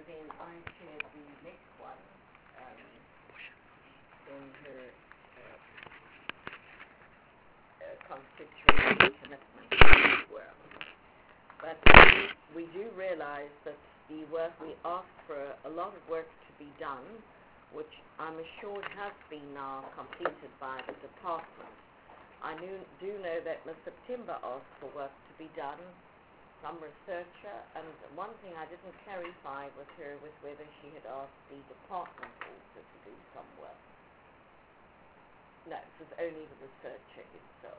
then I shared the next one in her constituency commitment work. But we do realize that the work, we asked for a lot of work to be done, which I'm assured has been now completed by the department. I do know that Ms. September asked for work to be done, some researcher, and one thing I didn't clarify with her was whether she had asked the department also to do some work. No, it was only the researcher himself,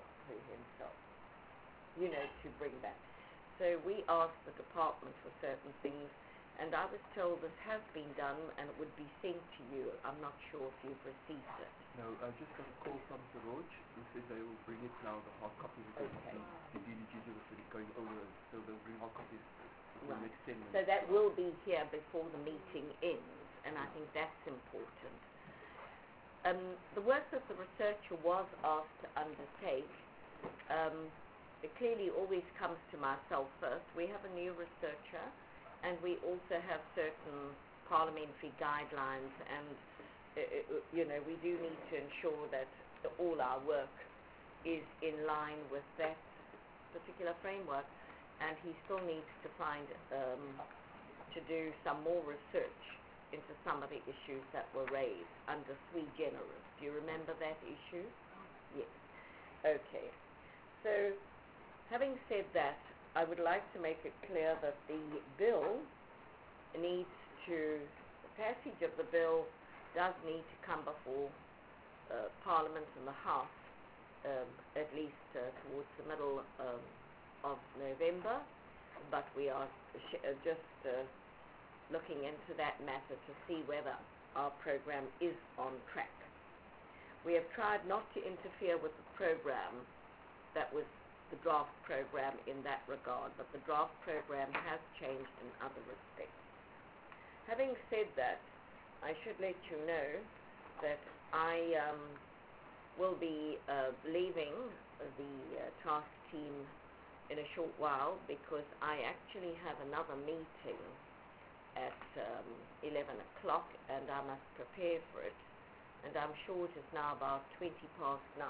to bring back. So we asked the department for certain things, and I was told this has been done and it would be sent to you. I'm not sure if you've received it. No, I just got a call from Saroj who said they will bring it now, the hard copy, because the DDGs are going over, so they'll bring hard copies for the next 10 minutes. So that will be here before the meeting ends, and I think that's important. The work that the researcher was asked to undertake, it clearly always comes to myself first. We have a new researcher, and we also have certain parliamentary guidelines, and we do need to ensure that all our work is in line with that particular framework, and he still needs to find to do some more research into some of the issues that were raised under sui generis. Do you remember that issue? Yes. Okay. So, having said that, I would like to make it clear that the bill needs to, the passage of the bill does need to come before Parliament and the House at least towards the middle of November, but we are just looking into that matter to see whether our program is on track. We have tried not to interfere with the program that was the draft program in that regard, but the draft program has changed in other respects. Having said that, I should let you know that I will be leaving the task team in a short while, because I actually have another meeting at 11 o'clock, and I must prepare for it, and I'm sure it is now about 20 past 9.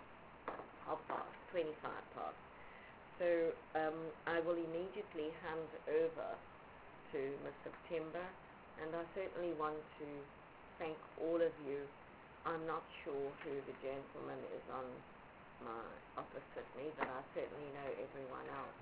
25 past. So I will immediately hand over to Ms. September, and I certainly want to thank all of you. I'm not sure who the gentleman is on my opposite me, but I certainly know everyone else.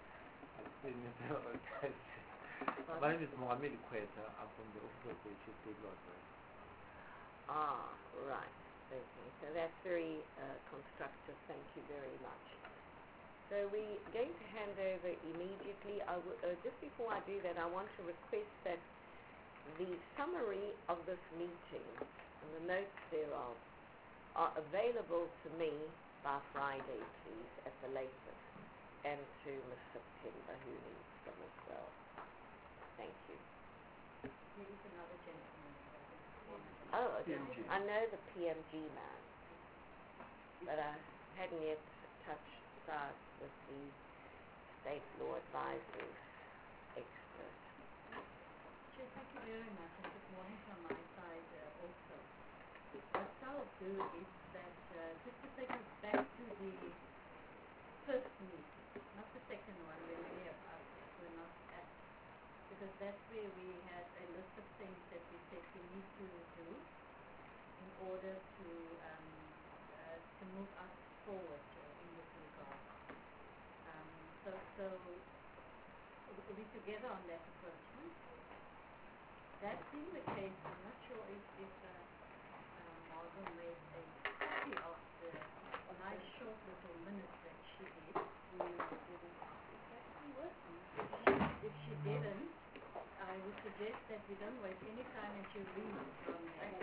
My name is Mohammed Kweta. I'm from the Office of the Chief State Library. Ah, right. Okay, so that's very constructive. Thank you very much. So we're going to hand over immediately. Just before I do that, I want to request that the summary of this meeting and the notes thereof are available to me by Friday, please, at the latest, and to Ms. September, who needs them as well. Thank you. There is another gentleman. Oh, I know the PMG man, but I hadn't yet touched base with the State Law Advisors expert. Chair, thank you very much, and good morning from my side also. What I'll do is that just to take us back to the first meeting, not the second one where many of us were not at, because that's where we had a list of things that we said we need to do in order to move us forward in this regard. So we're together on that approach. That being the case, I'm not sure if Margot made a copy of the nice short little minutes that she did. If she didn't, I would suggest that we don't waste any time and she reads from there.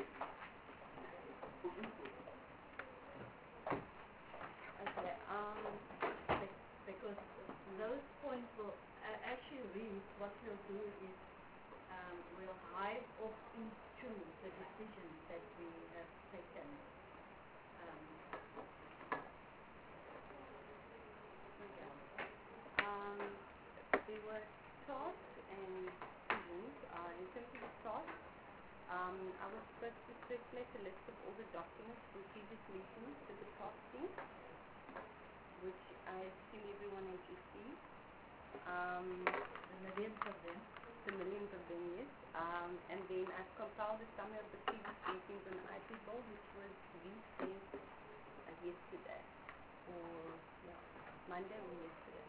Okay, because those points will, as she reads, what we'll do is we'll hive off into the decisions that we have taken. We were taught and decisions. In terms of the task, I was supposed to circulate a list of all the documents from previous meetings to the task team, which I assume everyone has received. The millions of them. The millions of them, yes. And then I've compiled a summary of the previous meetings on the IP bill, which was resent yesterday, or Monday or yesterday.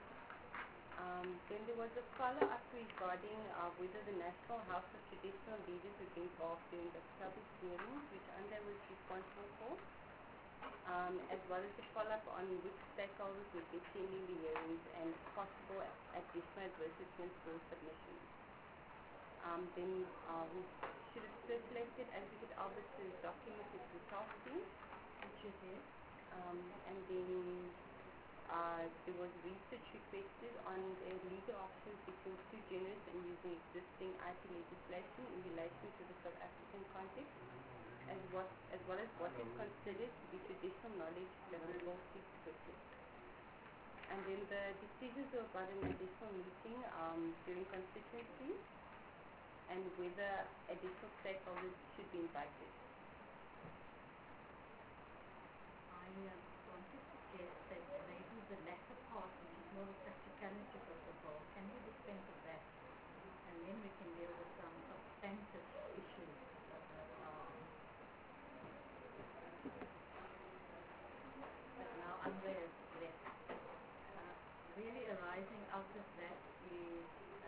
Then there was a follow-up regarding whether the National House of Traditional Leaders was involved during the public hearings, which Andre was responsible for, as well as a follow-up on which stakeholders would be attending the hearings and possible additional advertisements for submissions. Then we should have circulated Advocate Albert's document to the task team, Which is here. and then there was research requested on the legal options between sui generis and using existing IP legislation in relation to the South African context, as well as what is considered to be traditional knowledge that the law seeks to protect. And then the decisions were about an additional meeting during constituencies and whether additional stakeholders should be invited. I want to suggest that maybe the latter part, which is more the practicality of the bill, can we dispense with that? And then we can deal with some substantive issues that now Andre has left. Really arising out of that is,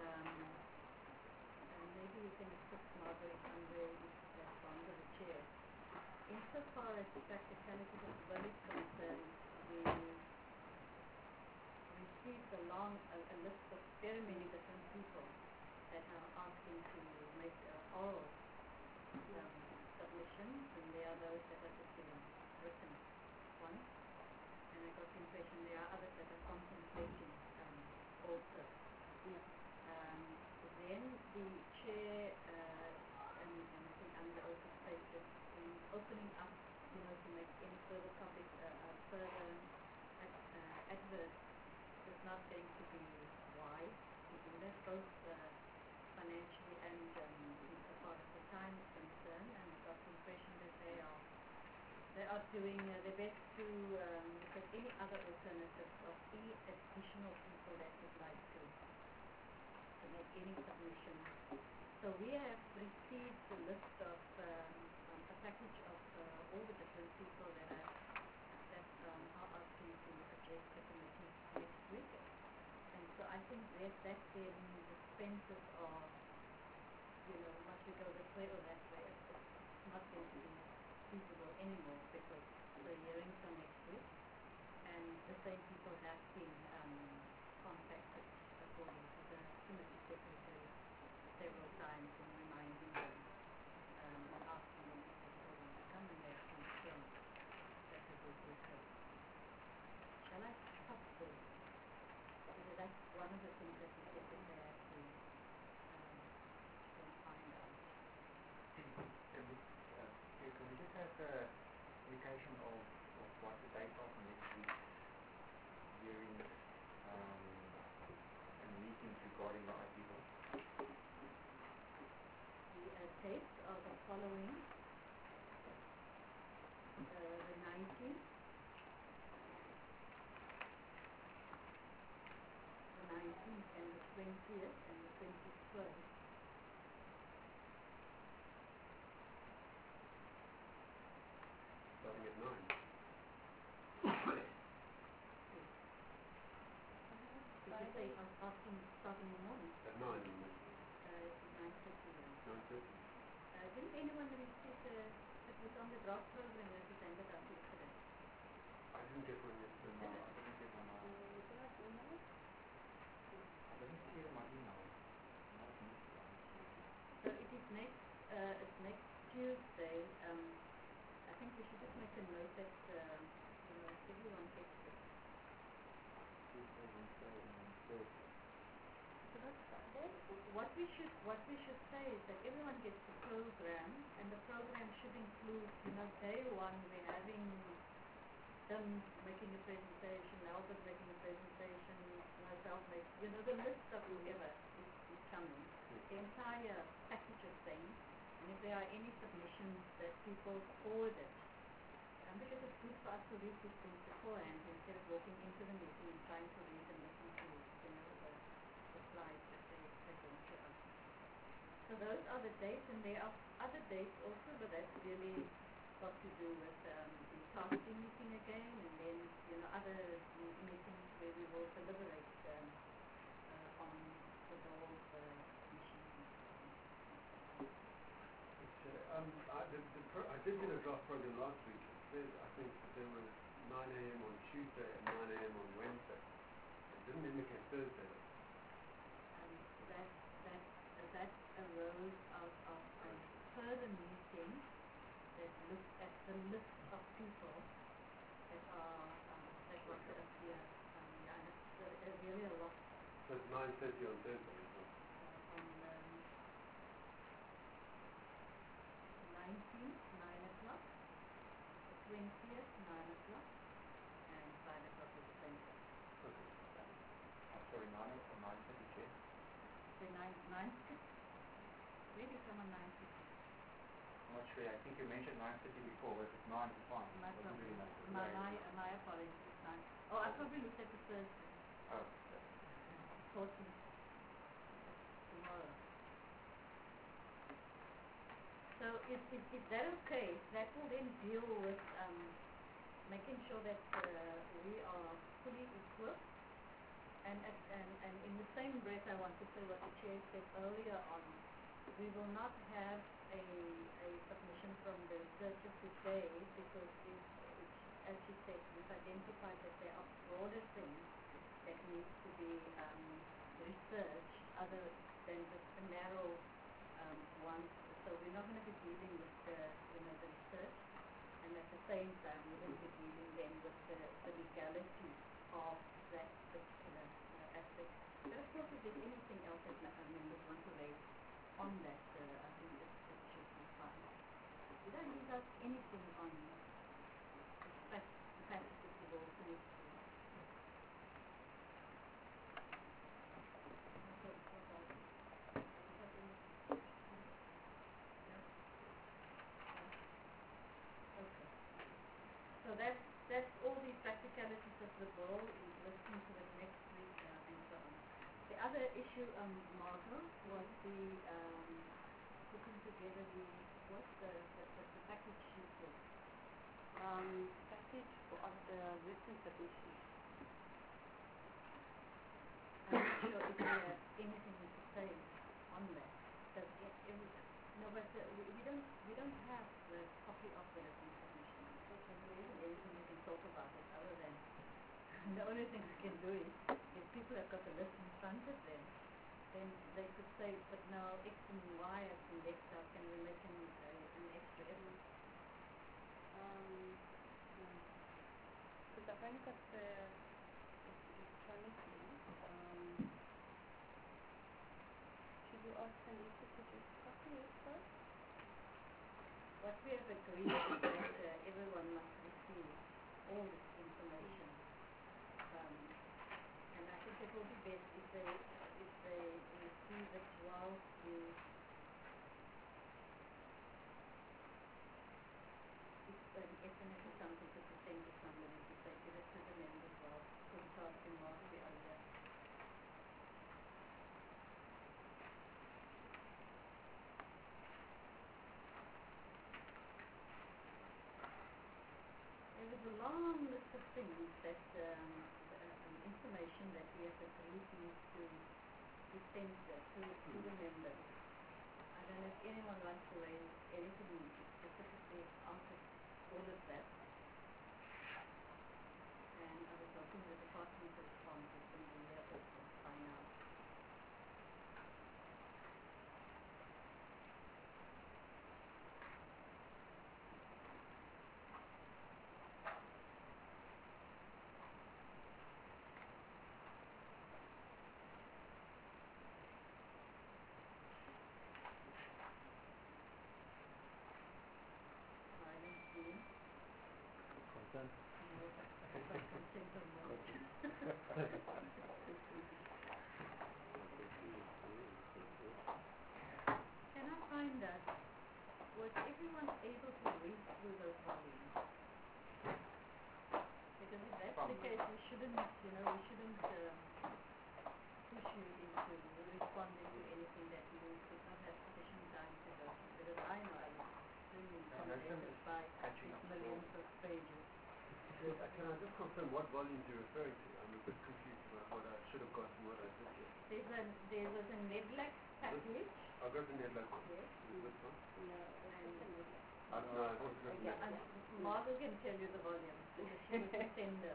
and maybe you can assist Margaret, Andre, if Banda the chair. Insofar as the practicality of the bill is concerned, we received a list of very many different people that are asking to make oral submissions, and there are those that are just giving written ones. And I got the impression there are others that are contemplating also. Yeah. Then the chair, and I think Andre also stated, in opening up, to make any further topics, further adverts, is not going to be wise to do that, both financially and insofar as the time is concerned, and I got the impression that they are doing their best to look at any other alternatives of any additional people that would like to make any submission. So we have received a list of a package of all the different people that are asking to address the committee next week. And so I think that then dispenses of, must we go this way or that way. It's not going to be feasible anymore because the hearings are next week, and the same people have been contacted according to the committee secretary several times and reminding them and asking them if they're still going to come, and they have confirmed that it will be so. Shall I stop there? Because that's one of the things that the secretary has to find out. Can we just have an indication of what the date of next week's hearings and meetings regarding the IP bill? The dates are the following: the 19th, and the 20th, and the 21st. Starting at 9. Did you say asking starting in the morning? At 9, you mean? 9:30. 9:30. Didn't anyone receive it was on the draft program that was ended up yesterday? I didn't get one yesterday. No, I didn't get one. I didn't see it in my email. So it is it's next Tuesday. I think we should just make a note that everyone gets it. Tuesday, Wednesday, and then Thursday. So that's fine. What we should say is that everyone gets the program, and the program should include, day one we're having them making a presentation, Albert making a presentation, myself making, the list of whoever is coming. the entire package of things, and if there are any submissions that people forwarded, because it's good for us to read these things beforehand instead of walking into the meeting and trying to read and listen to, the slides that they present to us. So those are the dates, and there are other dates also, but that's really got to do with the targeting meeting again, and then other meetings where we will deliberate on the role of submissions and so on. I did get a draft program last week. It says I think there was 9 a.m. on Tuesday and 9 a.m. on Wednesday. It didn't indicate Thursday though. That arose out of a further meeting that looked at the list of people that are that want to appear. And it's really a lot. So it's 9:30 on Thursday, isn't it? On 19th, 9 o'clock, the 20th, 9 o'clock, and 5 o'clock is the same thing. Okay. Sorry, 9 or 9:30, Chair? The 9, maybe someone 9:50. I'm not sure. I think you mentioned 9:30 before. If it's 9, it's fine. My Doesn't really matter. my apologies. It's 9. Oh, I probably looked at the Thursday. Oh, 14th. Tomorrow. So is that okay? That will then deal with making sure that we are fully equipped. And in the same breath, I want to say what the chair said earlier on. We will not have a submission from the researcher today because, as she said, we've identified that there are broader things that need to be researched other than just a narrow one. So we're not going to be dealing with the research, and at the same time, we're going to be dealing then with the legality of that particular aspect. But of course, if there's anything else that members want to raise on that, I think it should be fine. Did I leave out anything on the capacity to go to this? So that's all the practicalities of the role in listening to it next week and so on. The other issue, Margot, was the putting together the package she said. Package of the written submission. I'm not sure if we have anything to say on that. But we don't have the copy of the written submission. There isn't anything we can talk about it other than the only thing we can do is if people have got the list in front of them, then they could say, but now X and Y have been left out, can we make an extra effort? Because I've only got the electronically. Should we ask Anita to just copy it first? What we have agreed is that everyone must receive all this information. And I think it will be best if they receive it while you if it's something to present to somebody to say give it to the members while because it's asking whilst we are there. There is a long list of things that information that we have agreed needs to be sent to the members. I don't know if anyone wants to raise anything specifically out of all of that. And I was hoping the department responses and we will also find out. Consent. Consent of motion. volume. Because if that's the case, we shouldn't, push you into responding to anything that you could not have sufficient time to go through. Because I know I was extremely intimidated by these millions of pages. Can I just confirm what volumes you're referring to? I'm a bit confused about what I should have got and what I did get. There was a NEDLAC package. I got the NEDLAC one. Yes. Is this one? No, it's just a NEDLAC. No, I don't have Yeah, and Margot can tell you the volumes because she was the sender.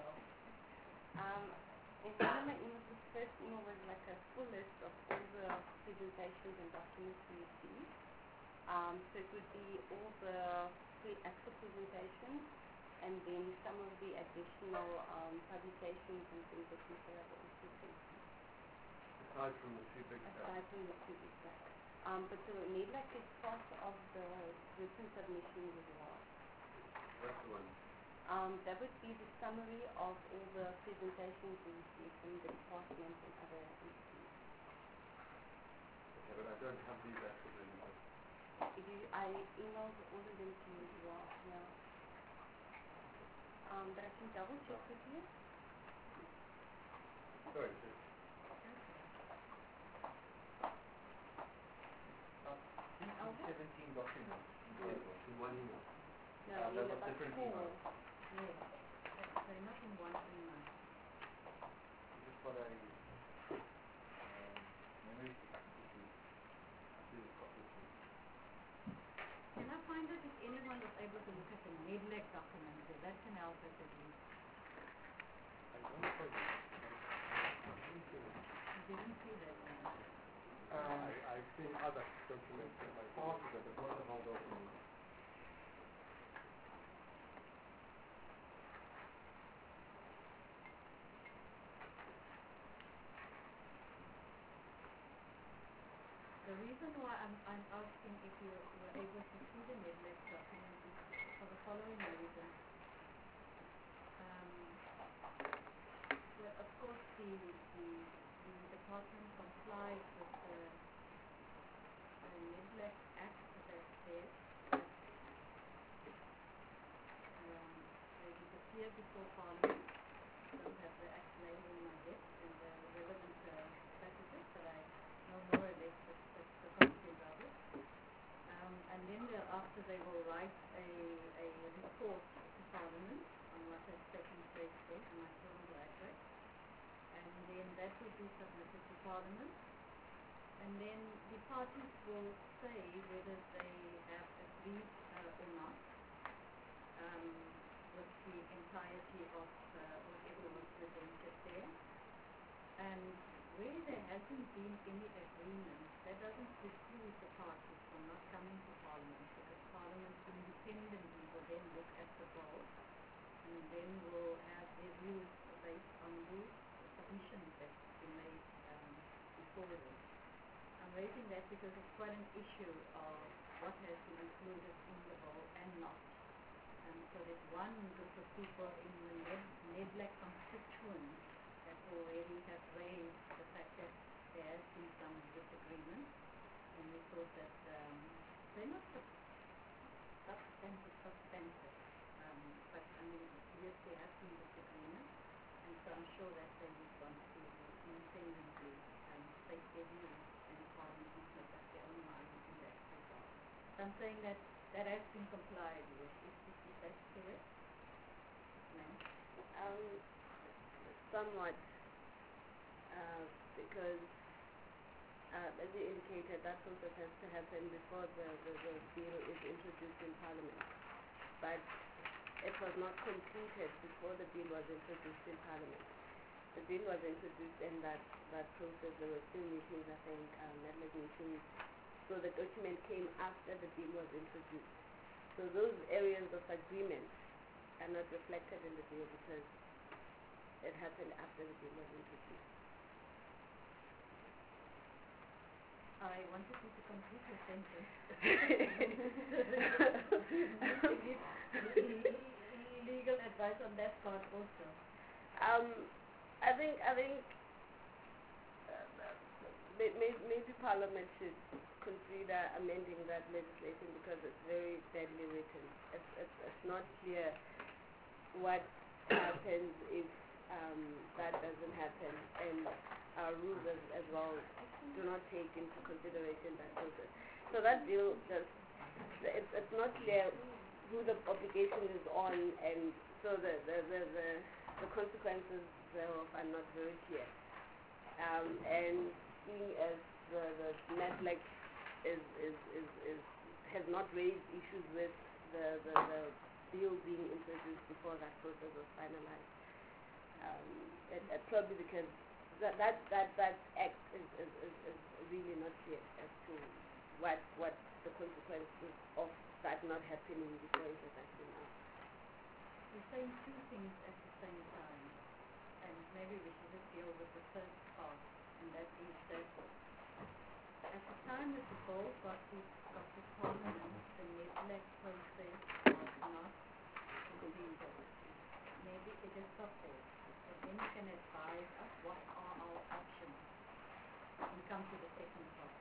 In one of my emails, the first email was like a full list of all the presentations and documents we received. So it would be all the actual presentations and then some of the additional publications and things that we have also sent. Aside from the two big stuff. Aside from the two big stuff. But the NEDLAC is part of the written submissions as well. That's the one. That would be the summary of all the presentations we received from the departments and other entities. Okay, but I don't have these actual numbers. I emailed all of them to you as well, yeah. But I can double check with you. Sorry, sir. 17 documents in total. In one email. No, that in was about different 4. emails. Yes. They're not in one email. Just for a memory stick, Can I find out if anyone was able to look at the NEDLAC document? Because that can help us at least. I don't know. You didn't see that one. I've seen other documents in my part of it, but not the whole document. The reason why I'm asking if you were able to see the NEDLAC document is for the following reason. Of course, the department complies with the NEDLAC Act that says that it is appear before Parliament. I don't have the act name in my head and the relevant passages, but I know more or less the content of it. And then thereafter they will write a report to Parliament on what has taken place there, and I still don't like that. And then that will be submitted to Parliament. And then the parties will say whether they have agreed or not with the entirety of whatever was presented there. And where there hasn't been any agreement, that doesn't preclude the parties from not coming to Parliament, because Parliament independently will then look at the bill and then will have their views based on the submissions that's been made before them. I'm raising that because it's quite an issue of what has been included in the bill and not. So there's one group of people in the NEDLAC constituents that already have raised the fact that there has been some disagreement, and we thought that they're not substantive, but I mean, yes, there has been disagreement, and so I'm sure that they would want to independently take their views, and Parliament must make up their own mind in that regard. So I'm saying that that has been complied with. Is that correct? Ma'am? Somewhat, because as you indicated, that process has to happen before the bill is introduced in Parliament. But it was not completed before the bill was introduced in Parliament. The bill was introduced in that process. There were still meetings, I think, NEDLAC meetings. So the document came after the bill was introduced. So those areas of agreement are not reflected in the bill because it happened after the bill was introduced. I wanted you to complete your sentence. Legal advice on that part also. I think maybe Parliament should consider amending that legislation because it's very badly written. It's not clear what happens if that doesn't happen, and our rules as well do not take into consideration that process. So that bill does, it's not clear who the obligation is on, and so the consequences thereof are not very clear. And seeing as the NEDLAC has not raised issues with the bill being introduced before that process was finalized. Probably because that act is really not clear as to what the consequences of that not happening before introduction are. You're saying two things at the same time, and maybe we should just deal with the first part, and that is that at the time that the bill got to Parliament, the NEDLAC process was not completed. Maybe it is support. And then you can advise us what are our options and come to the second part.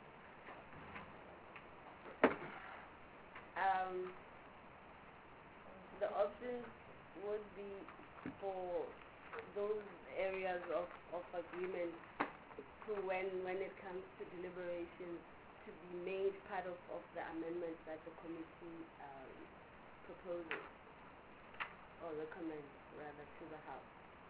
The options would be for those areas of agreement to when it comes to deliberations to be made part of the amendments that the committee proposes or recommends rather to the House.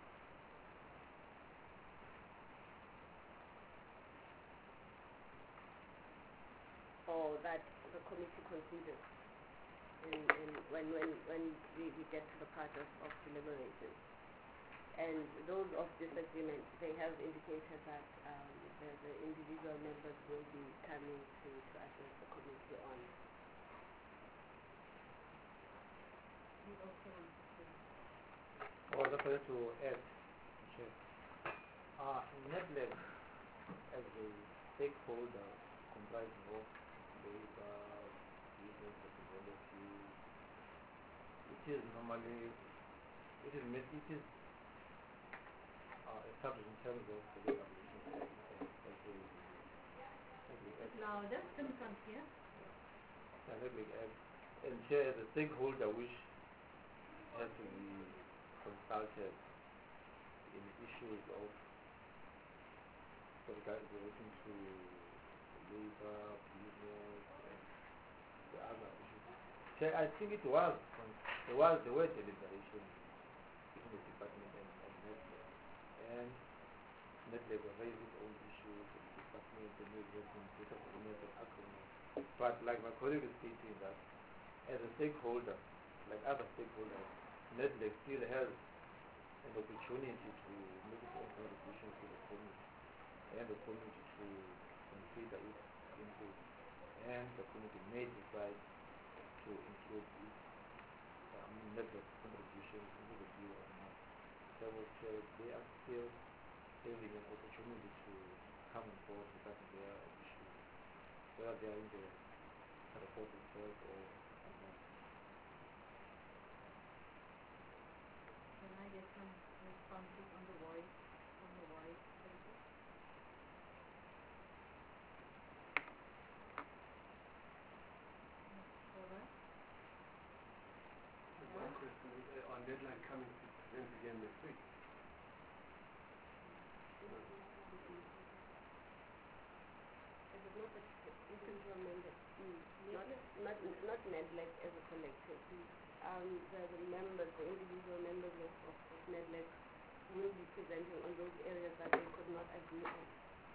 Or that the committee considers when we get to the part of deliberations. And those of disagreement, they have indicated that the individual members will be coming to address the committee on. You also want to say, I was about to add, Chair. NEDLAC as a stakeholder comprising of labor, business representatives, it is established in terms of the Labor Relations Act louder, come from here. and Chair, the stakeholder which has to be consulted in issues of relating to labor, business, and the other issues. Chair, I think there were deliberations between the department and NEDLAC, and NEDLAC will raise its own issues, and the department and NEDLAC in disagreement and agreement. But like my colleague is stating that as a stakeholder, like other stakeholders, NEDLAC still has an opportunity to make its own contribution to the community, and the community to consider its input, and the community may decide to include its NEDLAC contributions into the bill or not. So they are still having an opportunity to come on board regarding their issues, whether they are in the report itself or not. Can I get some responses on the voice paper? Paula? My question is, are NEDLAC coming to present again next week? It is not the individual members, not NEDLAC as a collective. The members, the individual members of NEDLAC will be presenting on those areas that they could not agree on.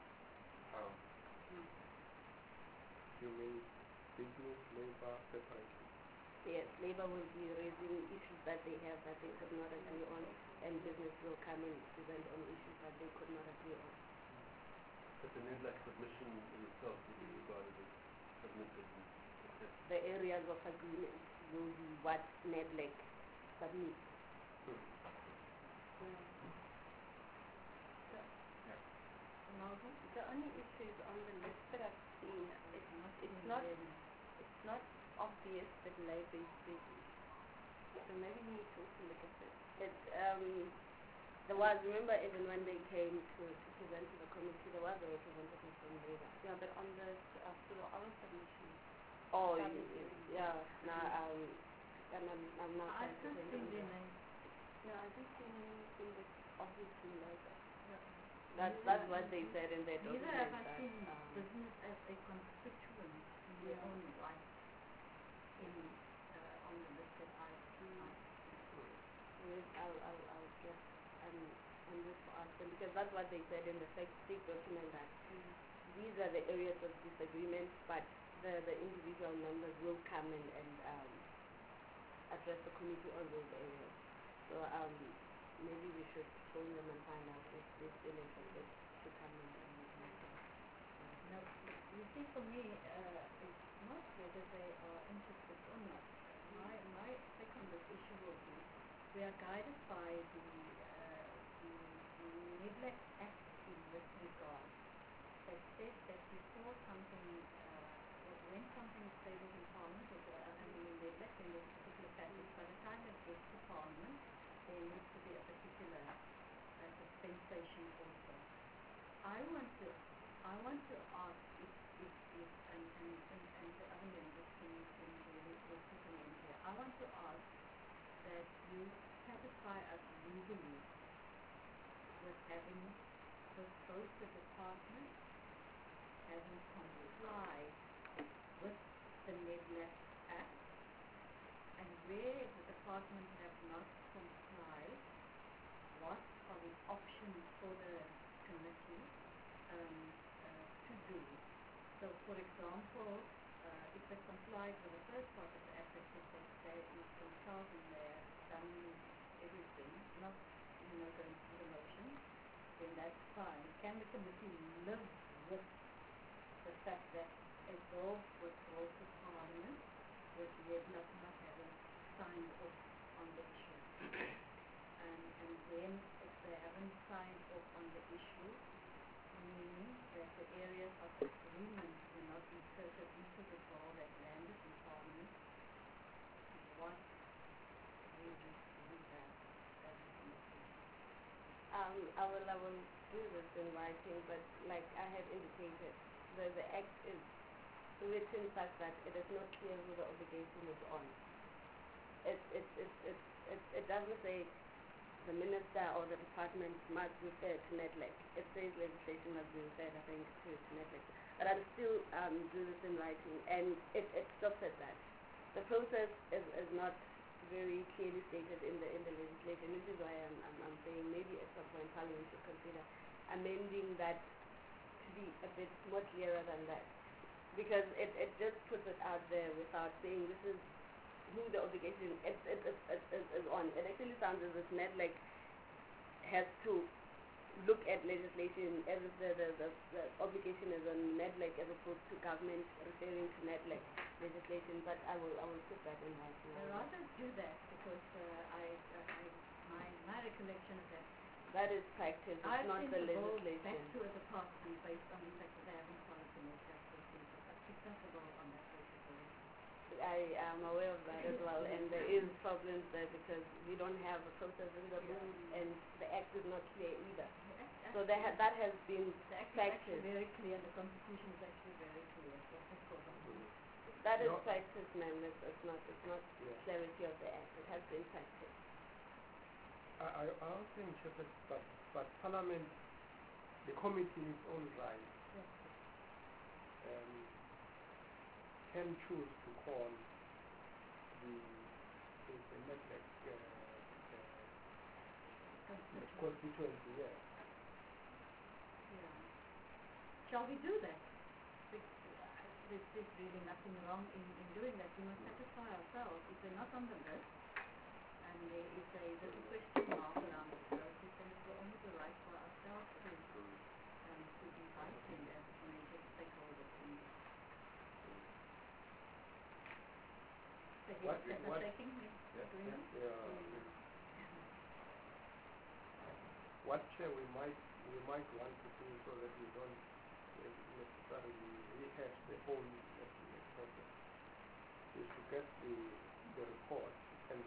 You mean business, labor, separately? Yes, labor will be raising issues that they have that they could not agree on, and business will come and present on issues that they could not agree on. But the NEDLAC submission in itself will be regarded as submitted and accepted. The areas of agreement will be what NEDLAC submits. Malcolm? The only issues on the list that I've seen, it's not obvious that labor is busy. So maybe we need to also look at this. Remember even when they came to present to the committee, there was a representative from labor. on the for the oral submission. Oh, Submission. yeah. Now, I'm not I trying to can't think see of the that. name. No, I just seen anything that's obviously logo. That's what they said in their Neither document. have I that, seen business as a constituent in their own right in on the list that I I'll get on this for us because that's what they said in the state document that these are the areas of disagreement, but the individual members will come and address the committee on those areas. So maybe we should phone them and find out if they're still interested to come in and No, you see, for me, it's not whether they are interested or not. My take on this issue will be we are guided by the NEDLAC Act in this regard that says that before something, when something is tabled in Parliament, in NEDLAC, then there's a particular passage. By the time it gets to Parliament, there needs to be a particular dispensation also. I want to ask if and the other members can will supplement here. I want to ask that you satisfy us legally with having both the department having complied with the NEDLAC Act, and where the department have not complied, what are the options for the committee to do? So, for example, if they complied with the first part of the act that says that they must consult and they have done everything, not going through the motion, then that's fine. Can the committee live with the fact that a bill was brought to Parliament with NEDLAC not having signed off on the issue? And then if they haven't signed off on the issue, meaning that the areas of agreement will not be inserted into the bill that landed in Parliament, what will you do that as a committee? I will do this in writing, but like I had indicated, the act is written such that it is not clear who the obligation is on. It doesn't say the minister or the department must refer to NEDLAC. It says legislation must be referred, I think, to NEDLAC. But I'll still do this in writing, and it stops at that. The process is not very clearly stated in the legislation, which is why I'm saying maybe at some point Parliament should consider amending that to be a bit more clearer than that. Because it just puts it out there without saying this is who the obligation is on. It actually sounds as if NEDLAC has to look at legislation as if the obligation is on NEDLAC as opposed to government referring to NEDLAC legislation. But I will put that in writing. I'd rather do that because my recollection is that that is practice, it's I've not sent the the bill legislation. back to a department based on the fact that they haven't followed the NEDLAC procedure. I've picked up the bill on that basis already. I am aware of that as well, and there is problems there because we don't have a process in the rules, and the act is not clear either. So that has been The act is practiced. actually very clear. The constitution is actually very clear. So of course, That is No. practice, ma'am. It's not Yeah. clarity of the act. It has been practiced. I also think but Parliament, the committee in its own right, can choose to call the NEDLAC constituency, yes. yeah. Shall we do that? There's really nothing wrong in doing that. We must satisfy ourselves. If they're not on the list, and there is a little question mark around the process, then it's only the right for ourselves to invite them as major stakeholders in this. So What- yes, what- taking his agreement. What we might want to do so that we don't necessarily rehash the whole process is to get the report and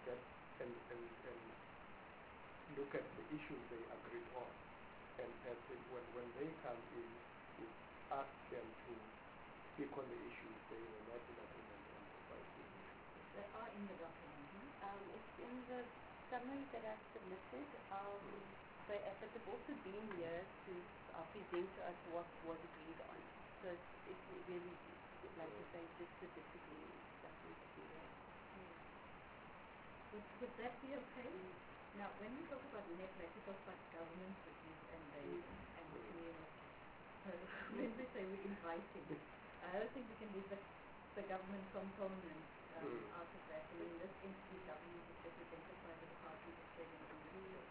look at the issues they agreed on, and when they come in, we ask them to speak on the issues they were not in agreement on the policy. They are in the document, huh? It's in the summary that I submitted. But they've also been here to present to us what was agreed on. So it's really, like I say, just the disagreement that we had. Would that be okay? Now, when we talk about NEDLAC, we talk about government cities and communities. So when we say we're inviting, I don't think we can leave the government component out of that. I mean, this entity government is represented by the Department of Trade and Industry.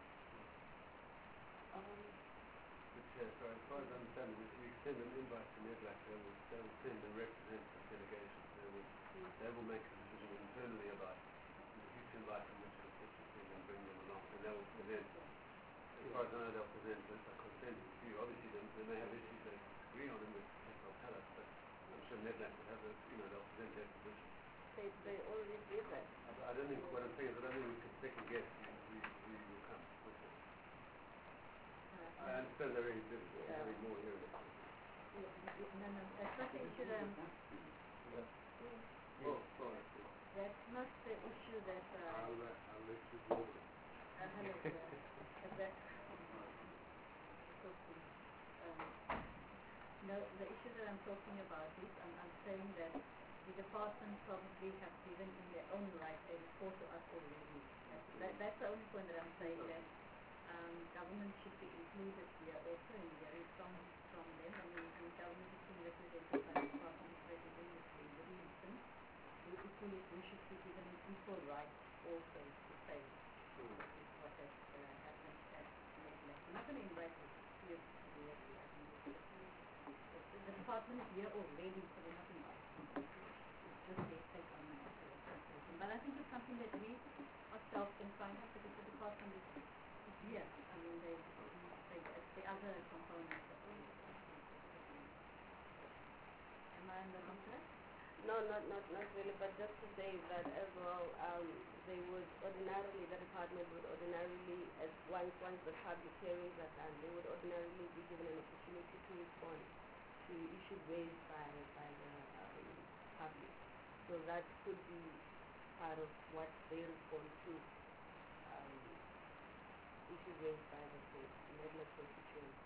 The chair, so as far as I understand, if you extend an invite to NEDLAC, they will send a representative delegation. They will make a decision internally about who to invite and which constituencies and bring them along. And they will present, as far as I know, they'll present a consensus view. Obviously, they may have issues they disagree on and they'll tell us, but I'm sure NEDLAC will have they'll present their position. They already did that. I don't think, what I'm saying is I don't think we can second guess who will come with it. I understand they're very difficult, having more here. No, that's not the issue that Oh, sorry. that's not the issue that I'll let you go. hello, that no, the issue that I'm talking about is I'm saying that the department probably have given in their own right a report to us already. That's the only point that I'm saying, that government should be included here also in hearing from them. I mean, the government is being represented by the Department of Trade and Industry in this instance. We should be given an equal right also to say this is what has happened at NEDLAC. We're not going to invite the peers to do it. The department is here already, so we're not invited. It's just their take on it. But I think it's something that we ourselves can find out, because the department is here. I mean, it's the other components of the Am I on the contract? No, not really, but just to say that as well, the department would ordinarily, as once the public hearings are done, they would ordinarily be given an opportunity to respond to issues raised by the public. So that could be part of what they respond to, issues raised by the NEDLAC constituents.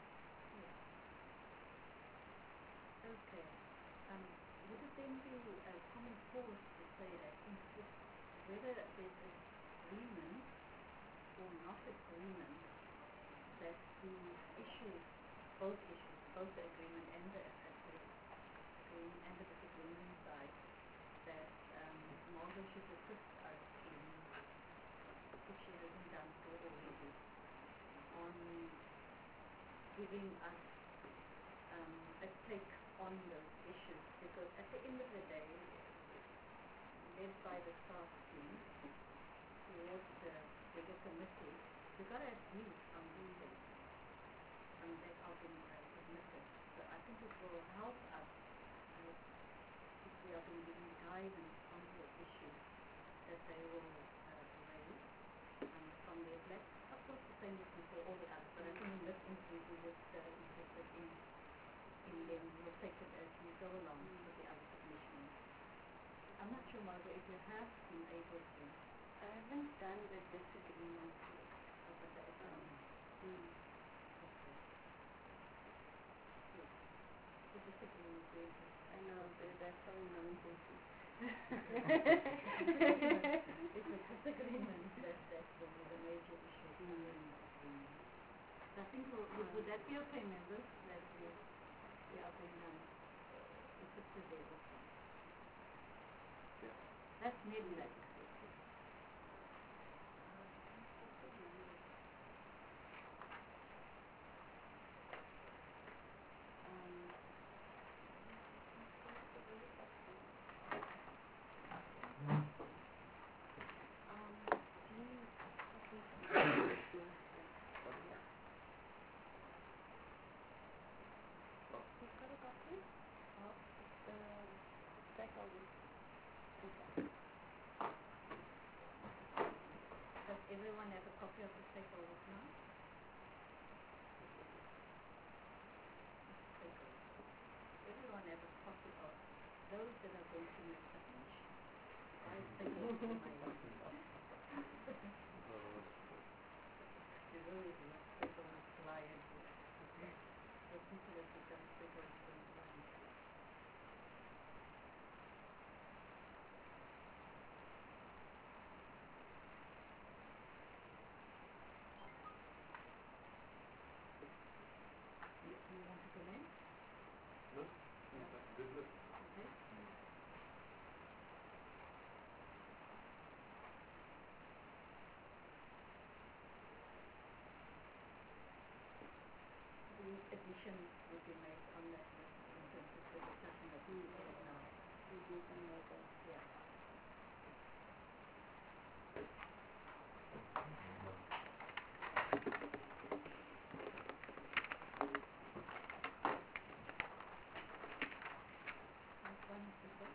Okay. Would it then be a common cause to say that whether there's agreement or not agreement, that the issues, both the agreement and the agreement and the disagreement side, that Margot should assist us in, if she hasn't done so already, on giving us a take on those issues, because at the end of the day, led by the staff team towards the bigger committee, we've got to agree on these things that are being submitted. So I think it will help us if we are being given guidance on the issues that they will raise from their flex. Of course, the same would be for all the others, but I think in this instance we would interested in them. We'll take it as we go along with the other submissions. I'm not sure, Margot, if you have been able to. I haven't done the disagreement yet. But the the disagreement is very interesting. I know, that's how we know important. It's a disagreement that's the major issue. So I think would that be okay, members, that we are going to put to there also? Yeah. That's NEDLAC. Does everyone have a copy of the stakeholders now? Everyone have a copy those that are going to make submission. I say yes to my own. There's always a lot of people on clients. So people have become figures from clients. You want to comment? No? That's a good list. Okay. The addition would be made on that list in terms of the discussion that we had now. We do some more than Yeah. Next one, Mr.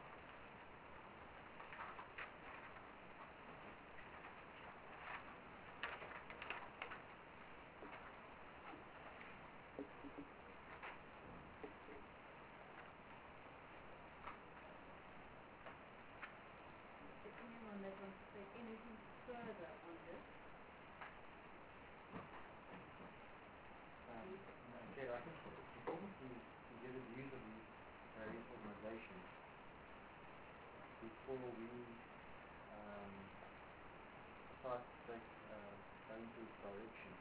Is there anyone that wants to say anything further on this? Okay, I think it's important to get a view of these various organizations before we start to go into this direction.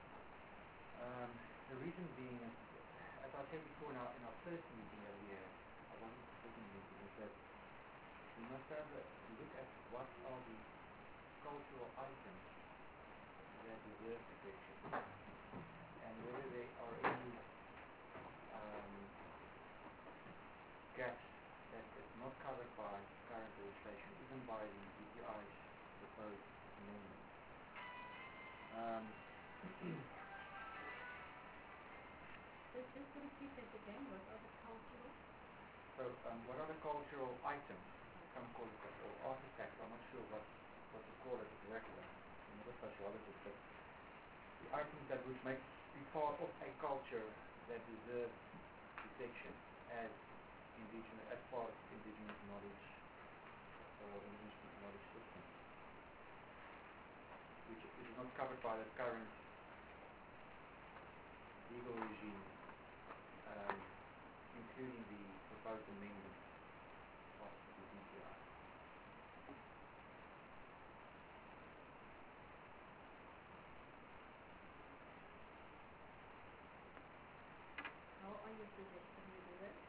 The reason being, as I said before in our first meeting that we had, our second meeting, is that we must have a look at what are the cultural items that deserve protection, and whether there are any gaps that is not covered by current legislation, even by the DTI's proposed amendment. Just repeat that again. What are the cultural? So what are the cultural items? Some call it or artifacts. I'm not sure what to call it exactly. I'm not a sociologist, but the items that would be part of a culture that deserve protection as part of indigenous knowledge or indigenous knowledge system, which is not covered by the current legal regime, including the proposed amendment of the DTI. How are you suggesting we do that?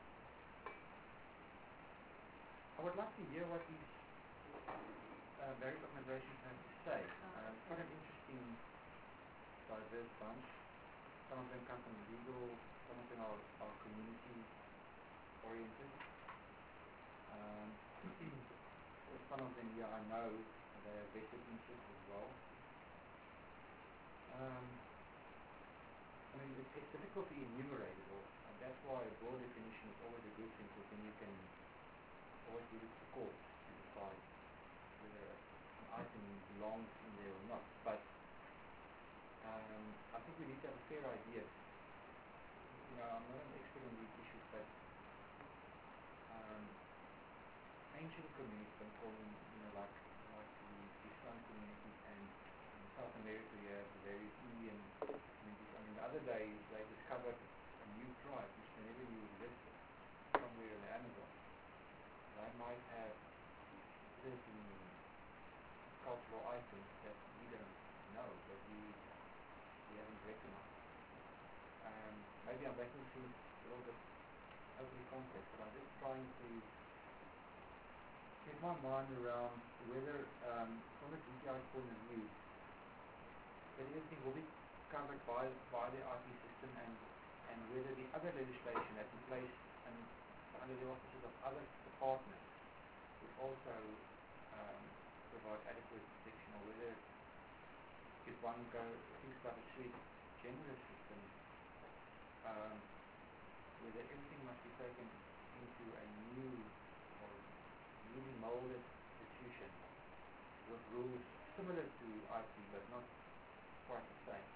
I would like to hear what these various organizations have to say. It's quite an interesting, diverse bunch. Some of them come from legal, some of them are community oriented. Some of them, I know they have vested interests as well. It's difficult to enumerate it all, and that's why a broad definition is always a good thing, because then you can always give it to the court to decide whether an item belongs in there or not. But I think we need to have a fair idea. I'm not an expert on these issues, but ancient communities, I'm calling, like the San communities, and in South America you have the various Indian communities. The other day they discovered a new tribe which they never knew existed somewhere in the Amazon. They might have certain cultural items that we don't know, that we haven't recognized. Maybe I'm making things a little bit overly complex, but I'm just trying to get my mind around whether, from a DTI point of view, that everything will be covered by the IP system, and whether the other legislation that's in place and under the auspices of other departments would also provide adequate protection, or whether if one thinks about a Swiss generalist system, whether everything must be taken into a new or newly molded institution with rules similar to IP but not quite the same.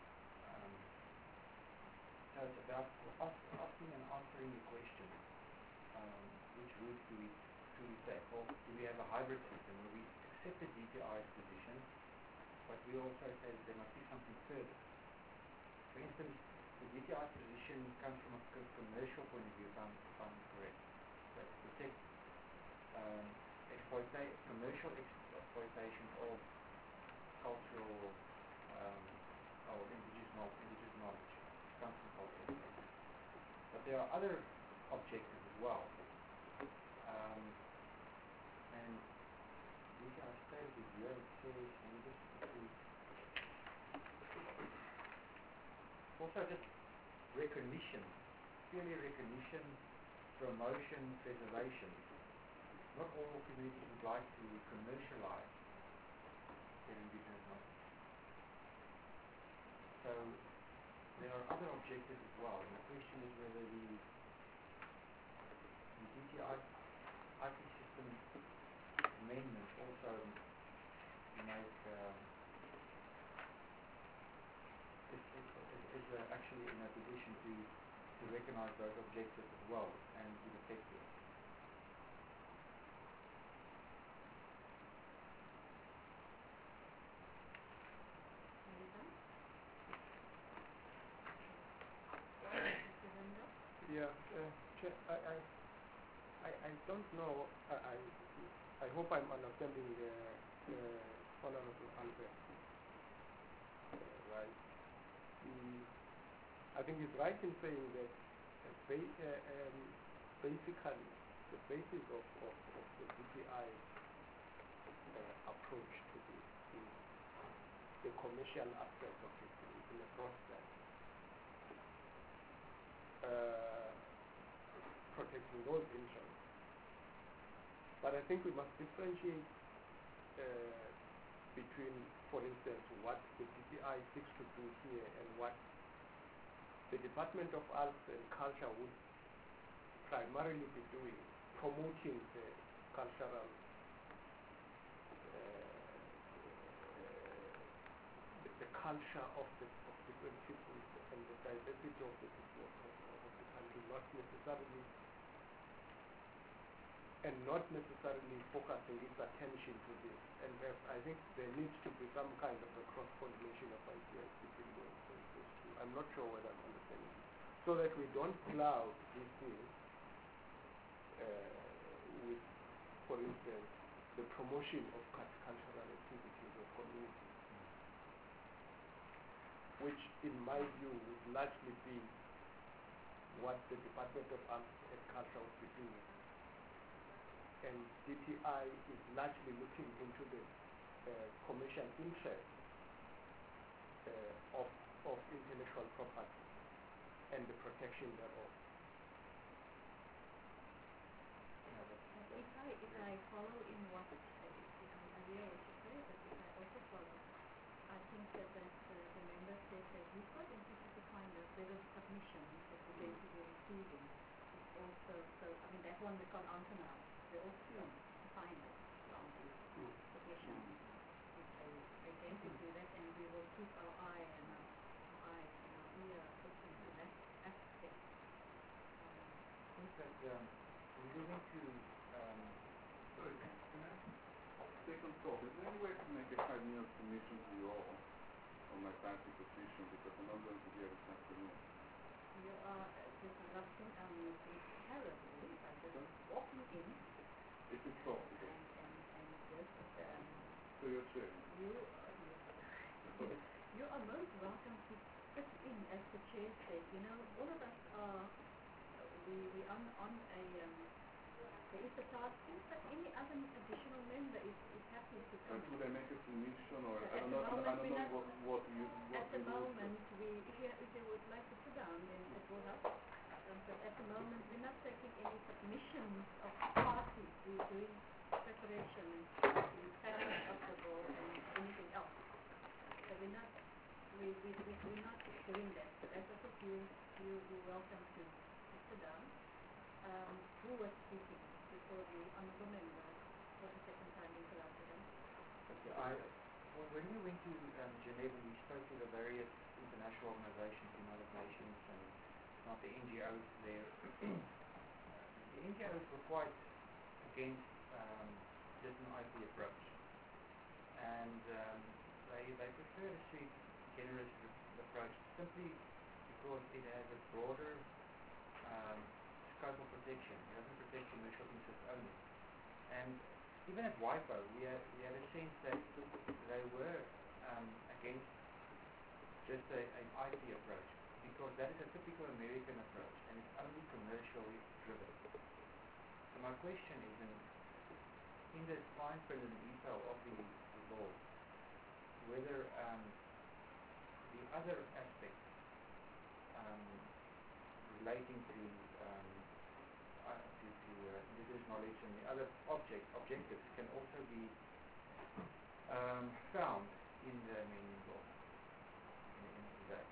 So it's about asking and answering the question, which route do we take? Or do we have a hybrid system where we accept the DTI's position, but we also say that there must be something further? For instance, the DTI's position comes from a commercial point of view, if I'm correct. So to protect commercial exploitation of cultural or indigenous knowledge, comes from cultural knowledge. But there are other objectives as well. And these are stated here. It says, let me just quickly. Also just recognition, purely recognition, promotion, preservation. Not all communities would like to commercialize their indigenous knowledge. So there are other objectives as well, and the question is whether the DTI IP system amendments also make is actually in a position to recognize those objectives as well and be effective. Yeah, Chair, I don't know. I hope I'm understanding the Honorable Albert right. I think he's right in saying that basically the basis of the DPI approach to the commercial aspect of it in a broad sense. Protecting those interests. But I think we must differentiate between, for instance, what the DPI seeks to do here and what the Department of Arts and Culture would primarily be doing, promoting the cultural the culture of different peoples and the diversity of the people of the country, not necessarily focusing its attention to this. And I think there needs to be some kind of a cross-pollination of ideas between those two. I'm not sure whether I'm understanding it. So that we don't cloud this thing with, for instance, the promotion of cultural activities of communities, which in my view would largely be what the Department of Arts and Culture would be doing. And DTI is largely looking into the commercial interest of intellectual property and the protection thereof. If I follow in what I hear what you say, but if I also follow, I think that the member said that you've got implicit to find a bit of submission that the data you're receiving is also, so I mean that one we can't answer now. They all seem to find it from the submission. They tend to do that, and we will keep our eye and our eyes and our ear open to that aspect. I think that we're moving to sorry, can I second thought? Is there any way to make a 5-minute submission to you all on my party position, because I'm not going to be here this afternoon? You are disrupting our meeting terribly by just walking in. If it's so. And just So you're sharing? You are most welcome to fit in, as the chair said. You know, all of us are, we on a, there is a task force, but any other additional member is happy to come. But would I make a submission, or So I don't know what you at the moment, if you would like to sit down, then it will help. But at the moment, we're not taking any submissions of parties. We're doing preparation and packing up the ball and anything else. So we're not doing that. But as I said, you're welcome to sit down. Who was speaking before the honourable member for the second time interrupted him? When we went to Geneva, we spoke to the various international organizations, United Nations, and not the NGOs there, the NGOs were quite against just an IP approach, and they prefer the sui generis approach simply because it has a broader scope of protection. It doesn't protect commercial interests only. And even at WIPO, we had a sense that they were against just an IP approach, because that is a typical American approach, and it's only commercially driven. So my question is, in the fine print and detail of the law, whether the other aspects relating to indigenous knowledge and the other objectives can also be found in the amending law. In that.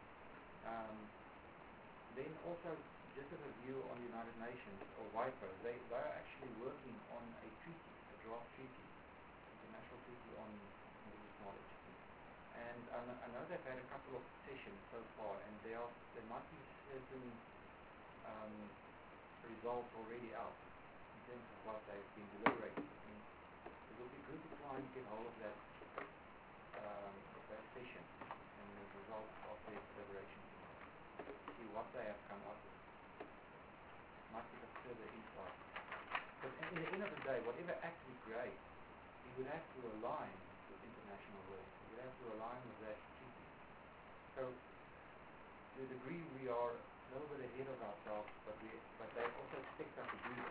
Then also, just as a view on the United Nations or WIPO, they are actually working on a treaty, a draft treaty, international treaty on indigenous knowledge. And I know they've had a couple of sessions so far, and there might be certain results already out in terms of what they've been deliberating. And it would be good to try and get hold of that session and the results of their deliberations, see what they have come up with. Might give us further insight. But in the end of the day, whatever act we create, we would have to align with international law. We would have to align with that treaty. So, to a degree, we are a little bit ahead of ourselves, but they also expect us to do that.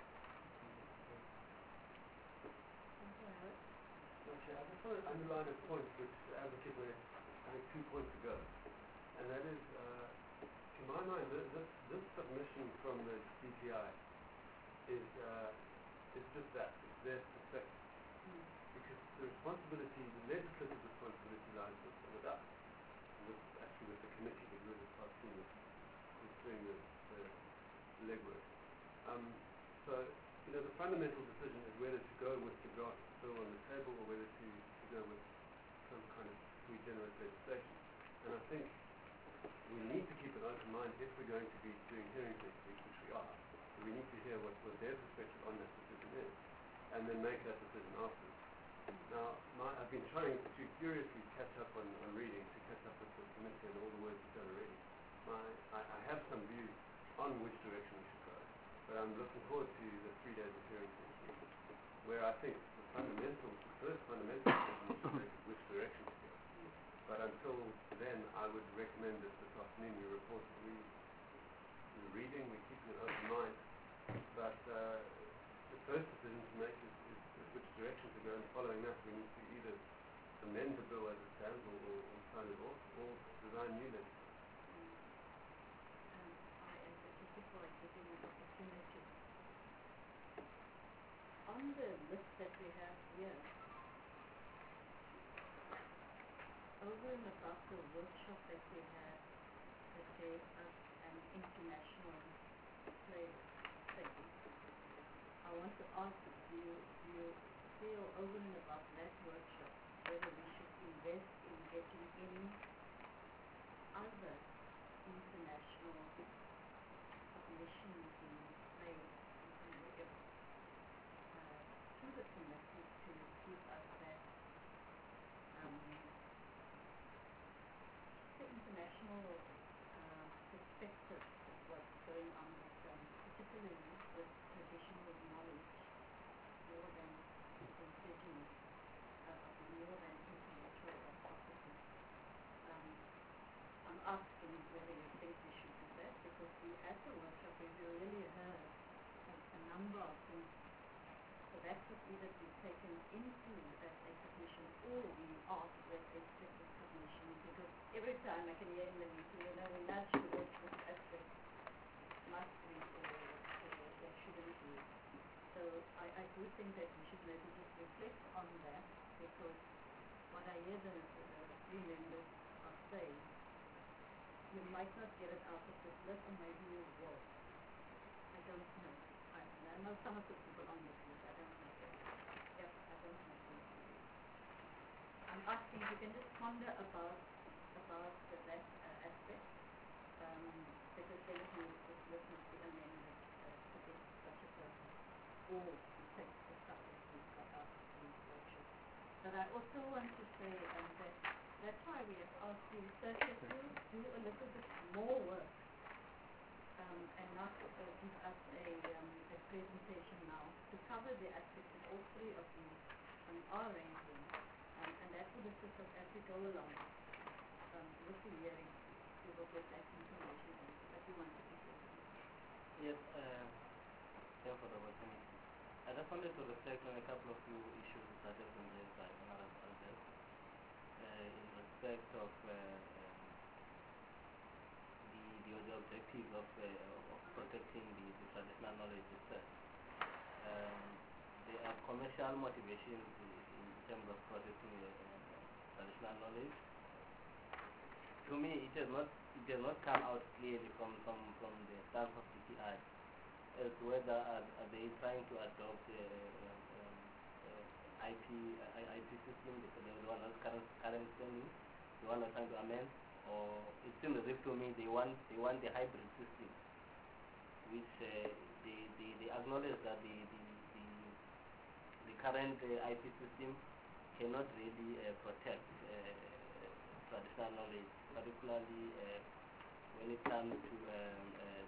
Okay, I just want to underline a point which the advocate made, I think, 2 points ago, and that is, to my mind, this submission from the DPI is just that. It's there to fix. Because the responsibility, the legislative responsibility lies with us, actually with the committee, the Global Park team is doing the legwork. So, the fundamental decision is whether to go with the draft bill on the table or whether to go with some kind of sui generis legislation. And I think we need to keep an open mind if we're going to be doing hearings next week, which we are. So we need to hear what their perspective on that decision is, and then make that decision afterwards. Now, I've been trying to furiously catch up on reading, to catch up with the committee and all the work we've done already. I have some views on which direction we should go, but I'm looking forward to the 3 days of hearings next week, where I think the first fundamental decision is to make which direction to go. But until then, I would recommend that this afternoon we report that we're reading, we're keeping an open mind, but the first decision to make is which direction to go, and following that we need to either amend the bill as it stands or sign it off or design new legislation. I advocate before I give you an opportunity. On the list that we have here, over and above the workshop that we had that gave us an international flavor thing, I want to ask, do you feel over and above that workshop whether we should invest in getting in other international submissions and made to the committee to give us that the international perspective of what's going on with them, particularly with traditional knowledge more than indigenous, more than intellectual property. I'm asking whether you think we should do that, because we at the workshop we really heard a number of things. So that could either be taken into a submission, or we ask that a separate submission, because every time I can hear in the meeting, we nudge towards this aspect, must be or shouldn't be. So I do think that we should maybe just reflect on that, because what I hear the three members are saying, you might not get it out of this list, or maybe you will. I don't know. I know some of the people on this list. I don't know. Yes, I don't know. I'm asking if you can just ponder about that aspect, because then this list must be amended to get such a all the sectors that we've got out of the researchers. But I also want to say that that's why we have asked the researchers to do a little bit more work and not give us a presentation now to cover the aspects that all three of you are raising, and that will assist us as we go along with the hearing. We will get that information that we want to be getting. Yes, thank you for the opportunity. I just wanted to reflect on a couple of few issues that have been raised by Honorable Albert in respect of the objectives of protecting the traditional knowledge itself. There are commercial motivations in terms of protecting traditional knowledge. To me, it has not come out clearly from the stance of DTI as to whether are they trying to adopt IP system, the one that's current standing, the one that's trying to amend, or it seems as if to me they want the hybrid system, which they acknowledge that the current IP system cannot really protect traditional knowledge, particularly when it comes to the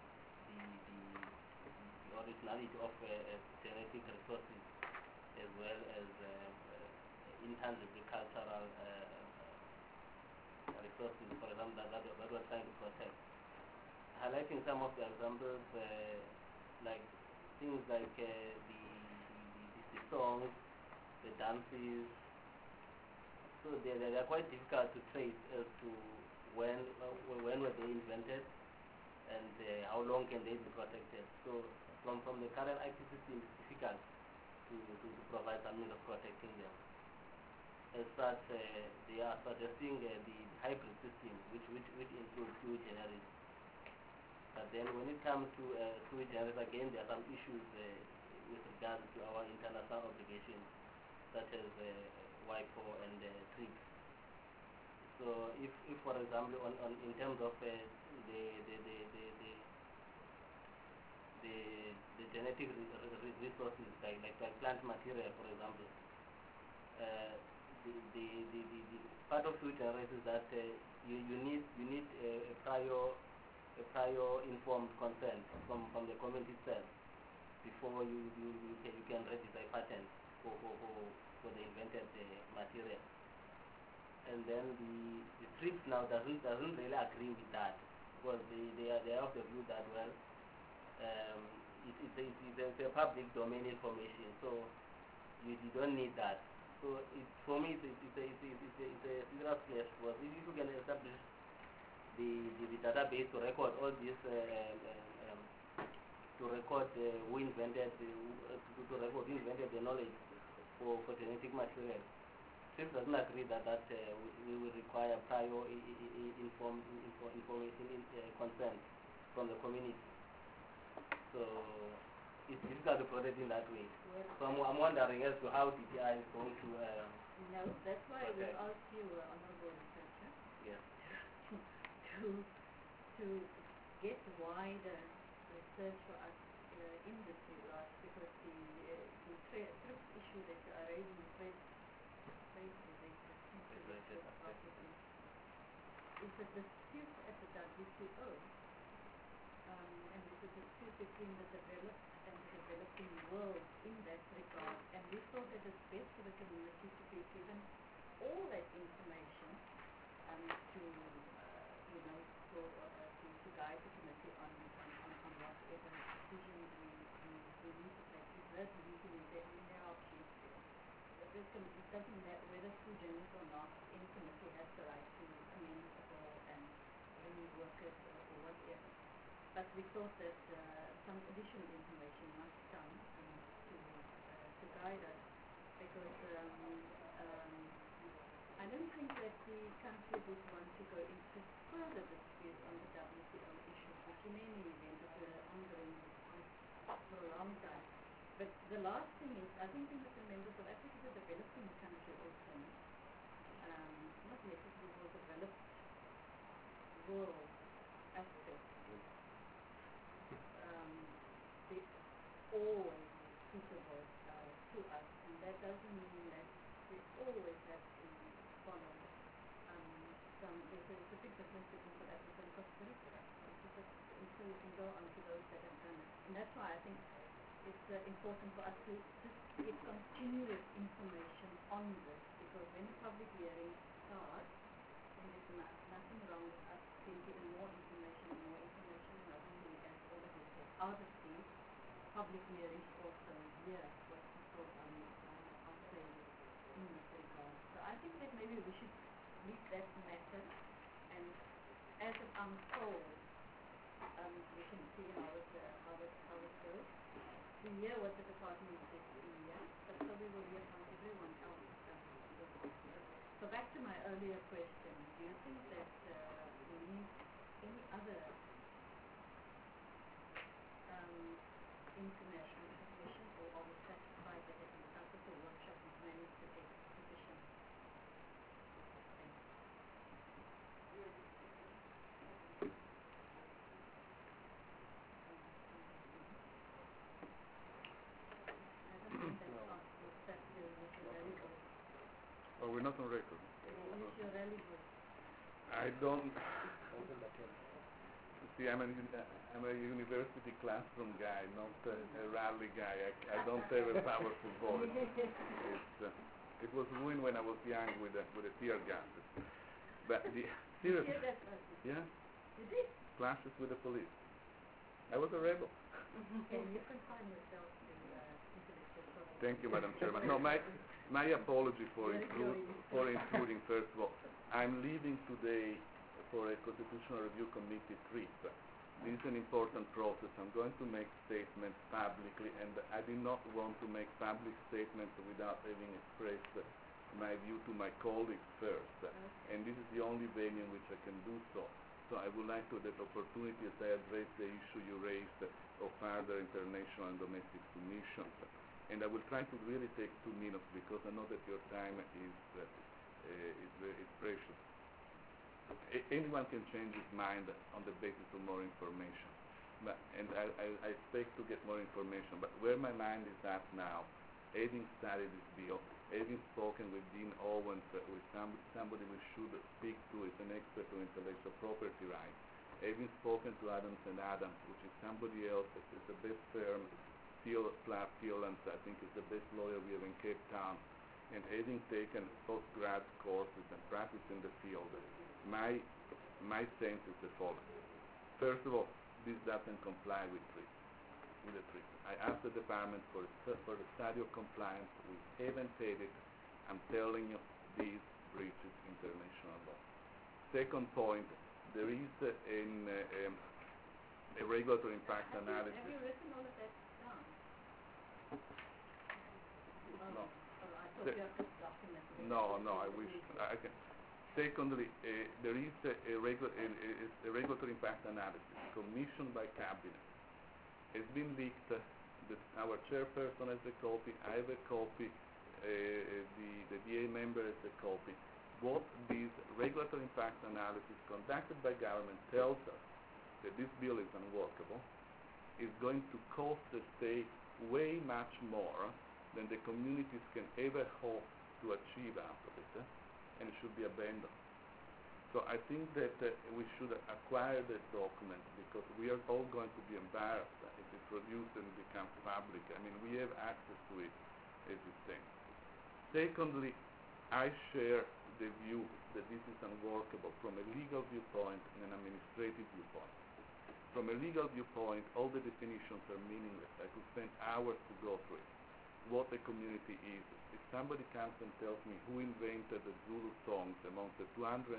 originality of genetic resources, as well as intangible cultural resources, for example, that we're trying to protect. Highlighting some of the examples, like things like the songs, the dances. So they are quite difficult to trace as to when were they invented and how long can they be protected. So from the current IP system, it's difficult to provide some means of protecting them. As such, they are suggesting the hybrid system, which includes sui generis. But then when it comes to sui generis, again, there are some issues with regard to our international obligations, such as WIPO and TRIPS. So if for example, in terms of the genetic resources, like plant material, for example, the part of sui generis is that you need a prior informed consent from the community itself before you can register a patent for the invented material. And then the TRIPS now doesn't really agree with that, because they are of the view that, well, it's a public domain information, so you don't need that. So for me, it's a serious clash, because if you can establish the database to record all this, to record who invented to record who invented the knowledge for genetic material, TRIPS doesn't agree that we will require prior information consent from the community. So it's difficult to protect in that way. So I'm wondering as to how DTI is going to. No, that's why we asked you, Honorable Researcher, yes, to get wider research for us in this regard, because the TRIPS issue that you are raising is a dispute at the WTO, and it's a dispute between the developed and the developing world in that regard, and we thought that it's best for the community to be given all that information to guide the committee on whatever decisions we need to take. We've heard the meeting and there are options. It doesn't matter whether sui generis or not, any committee has the right to amend a bill and rework it or whatever. But we thought that some additional information must come to guide us, because I don't think that the country would want to go into further disputes on the WTO issues, which in any event is ongoing for a long time. But the last thing is, I think we must remember South Africa is a developing country also, not necessarily more developed rural aspect. There's always suitable to us, and that doesn't mean that we always have to follow there's a big difference between South Africa and Costa Rica. And so you can go on to those that have done it. And that's why I think it's important for us to just get continuous information on this, because when the public hearing starts, then there's nothing wrong with us getting even more information. And obviously, as all of you said, out of these public hearings also hear what people are saying in this regard. So I think that maybe we should leave that matter, and as it unfolds, we can see how it goes. We hear what the department says here, but so we will hear from everyone else. So back to my earlier question, do you think that we need any other international recognition, or are we satisfied that at the start of the workshop we've managed to get sufficient? Oh, we're not on record. I don't. See, I'm a university classroom guy, not a rally guy. I don't have a powerful voice. It was ruined when I was young with a tear gas. But seriously, yeah, you did? clashes with the police. I was a rebel. And you confine yourself to intellectual property. Thank you, Madam Chairman. No, my apology for intruding. First of all, I'm leaving today for a Constitutional Review Committee trip. This is an important process. I'm going to make statements publicly, and I did not want to make public statements without having expressed my view to my colleagues first. And this is the only venue in which I can do so. So I would like to have that opportunity as I address the issue you raised of further international and domestic submissions. And I will try to really take 2 minutes, because I know that your time is precious. Anyone can change his mind on the basis of more information. And I expect to get more information. But where my mind is at now, having studied this bill, having spoken with Dean Owens, with somebody we should speak to, is an expert on intellectual property rights, having spoken to Adams and Adams, which is somebody else that is the best firm, Clark Tillans, I think is the best lawyer we have in Cape Town, and having taken post-grad courses and practice in the field, my sense is the following. First of all, this doesn't comply with the treaty. I asked the department for the study of compliance. We haven't had it. I'm telling you, these breaches international law. Second point, there is a regulatory impact analysis. Have you written all of that down? No. I thought you have to document it. No, I wish I can. Secondly, there is a regulatory impact analysis commissioned by Cabinet. It's been leaked. Our chairperson has a copy. I have a copy. The DA member has a copy. What this regulatory impact analysis conducted by government tells us that this bill is unworkable, is going to cost the state way much more than the communities can ever hope to achieve out of it, and it should be abandoned. So I think that we should acquire that document, because we are all going to be embarrassed if it's produced and becomes public. I mean, we have access to it as it stands. Secondly, I share the view that this is unworkable from a legal viewpoint and an administrative viewpoint. From a legal viewpoint, all the definitions are meaningless. I could spend hours to go through it. What a community is. If somebody comes and tells me who invented the Zulu songs among the 283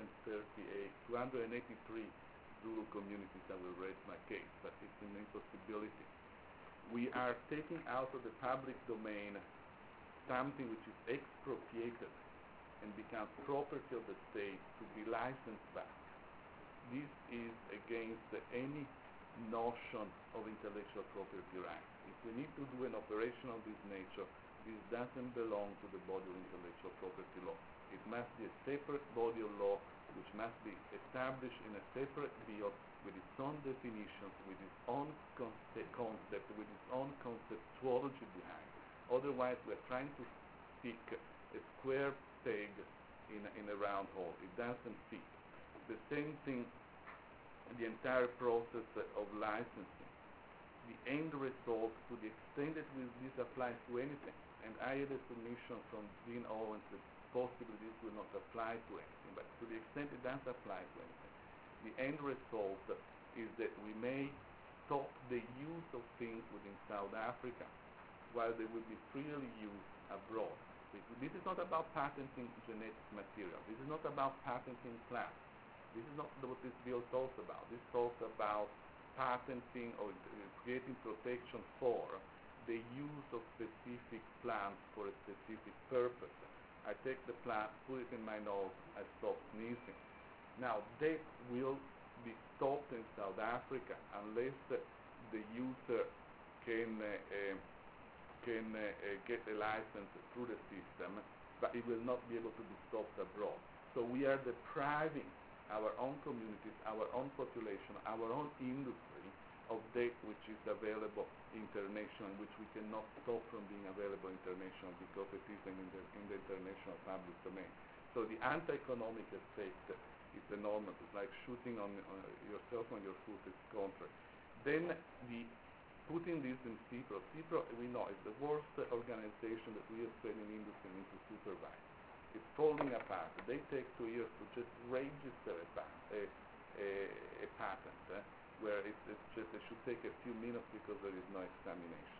Zulu communities, I will raise my case, but it's an impossibility. We are taking out of the public domain something which is expropriated and becomes property of the state to be licensed back. This is against any notion of intellectual property rights. If we need to do an operation of this nature, this doesn't belong to the body of intellectual property law. It must be a separate body of law which must be established in a separate bill with its own definitions, with its own concept, with its own conceptuology behind. Otherwise, we're trying to stick a square peg in a round hole. It doesn't fit. The same thing, the entire process of licensing. The end result, to the extent that this applies to anything, and I had a submission from Dean Owens that possibly this will not apply to anything, but to the extent it does apply to anything, the end result is that we may stop the use of things within South Africa while they will be freely used abroad. This is not about patenting genetic material. This is not about patenting plants. This is not what this bill talks about. This talks about patenting or creating protection for the use of specific plants for a specific purpose. I take the plant, put it in my nose, I stop sneezing. Now, that will be stopped in South Africa unless the user can get a license through the system, but it will not be able to be stopped abroad. So we are depriving our own communities, our own population, our own industry of that which is available international, which we cannot stop from being available international because it is in the international public domain. So the anti-economic effect is enormous. It's like shooting on yourself on your foot. It's contrary. Then putting this in CIPRO. CIPRO, we know, is the worst organization that we as training industry need to supervise. It's falling apart. They take 2 years to just register a patent, where it should take a few minutes because there is no examination.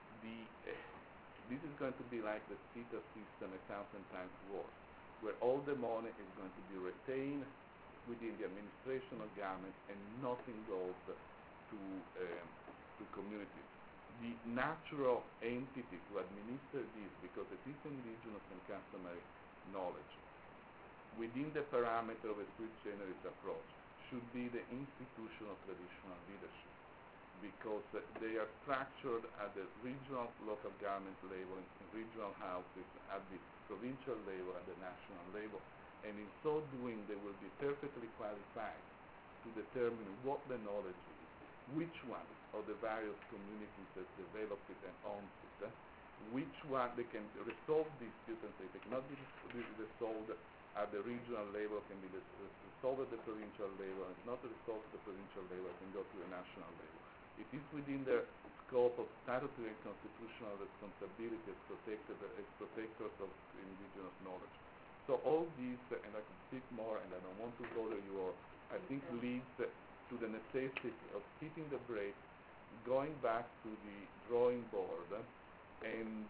This is going to be like the CETA system 1,000 times worse, where all the money is going to be retained within the administration of government and nothing goes to communities. The natural entity to administer this, because it is indigenous and customary knowledge, within the parameter of a sui generis approach, should be the institutional traditional leadership, because they are structured at the regional local government level, in regional houses, at the provincial level, at the national level, and in so doing they will be perfectly qualified to determine what the knowledge is, which one of the various communities has developed it and owns it, which one they can resolve disputes, and they cannot be resolved at the regional level, can be resolved at the provincial level, and not resolved at the provincial level, can go to the national level. It is within the scope of statutory and constitutional responsibility as protectors of indigenous knowledge. So all these, and I can speak more, and I don't want to bother you all, I think leads to the necessity of hitting the brakes, going back to the drawing board, and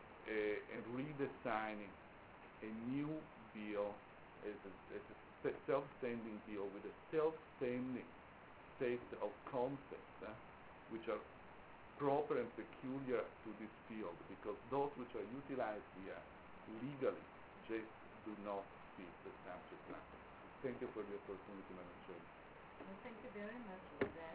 redesigning a new bill as a self-standing bill with a self-standing set of concepts which are proper and peculiar to this field, because those which are utilized here legally just do not fit the subject matter. Thank you for the opportunity, Madam Chair. Well, thank you very much for that.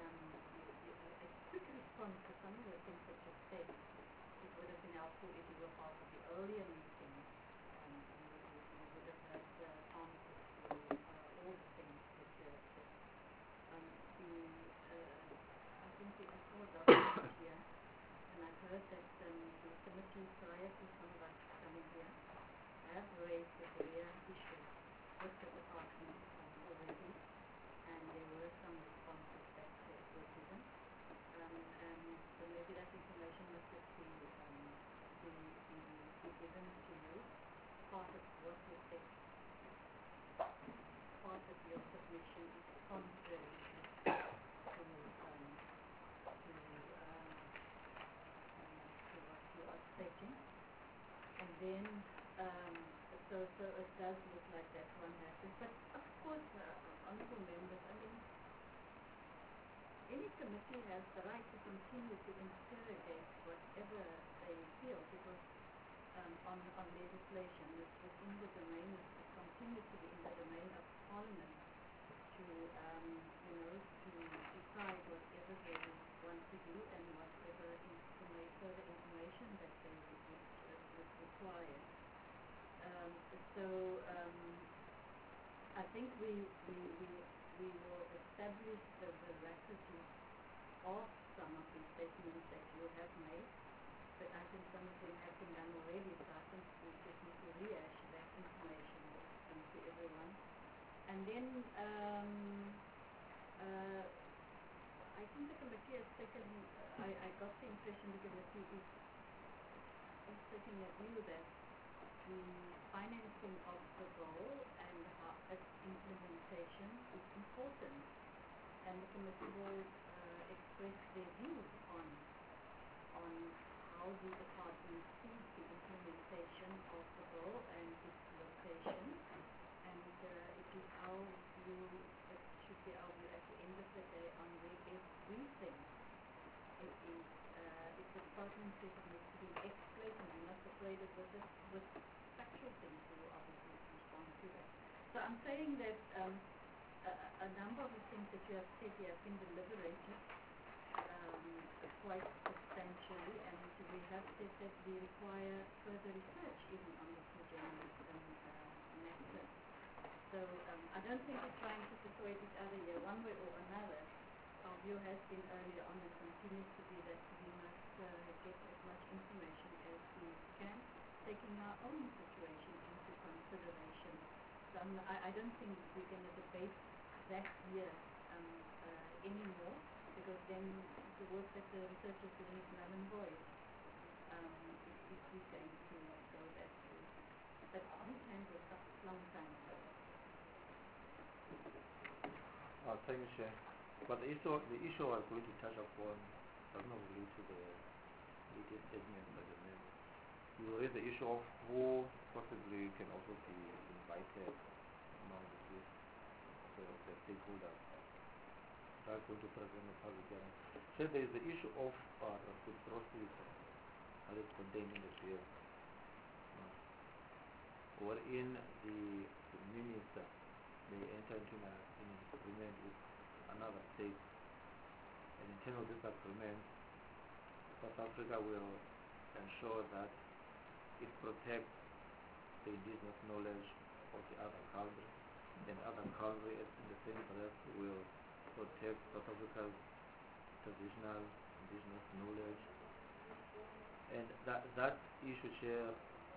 A quick response to some of the things that you said. It would have been helpful if you were part of the earlier meeting, and you would have had answers to all the things that you have said. I think the Equal document here, and I've heard that the committee prior to some of us coming here have raised the career issue with the department already, and there were some responses that were given. So maybe that information must just be given to you. Part of what you said, part of your submission is contrary to what you are stating. And then, so it does look like that one happens. But of course, honorable members, I mean, any committee has the right to continue to interrogate whatever they feel, because on legislation, it's within the domain, it continues to be in the domain of Parliament to, to decide whatever they want to do and whatever further information that they would require. I think we will establish the veracity of some of the statements that you have made, but I think some of them have been done already, so I think we just need to rehash that information to everyone. And then I think the committee has taken, I got the impression the committee is taking a view that the financing of the goal and its implementation is important, and the committee will express their views on how the department sees the implementation of the goal and its location, and it is our view, it should be our view at the end of the day on where best we think it is. If the department says it needs to be an X place, and I'm not persuaded with factual things, we will obviously respond to that. So I'm saying that a number of the things that you have said here have been deliberated quite substantially, and we have said that we require further research even on the journalism matter. So I don't think we're trying to persuade each other here one way or another. Our view has been earlier on and continues to be that we must get as much information as we can, taking our own situation into consideration. So I don't think we're going to debate that here anymore, because then the work that the research is doing is null and void if we're going to go that way. But we can go a long time ago. Thank you, Chair. But the issue I was going to touch upon does not relate to the latest statement by the member. You raised the issue of who possibly can also be invited among the group, the stakeholders. They are going to present a public hearing. So there is the issue of reciprocity that is contained in the bill, wherein the minister may enter into an agreement with another state, and in terms of this agreement, South Africa will ensure that it protects the indigenous knowledge of the other country, and the other country in the same breath will protect South Africa's traditional indigenous knowledge. And that issue, Chair,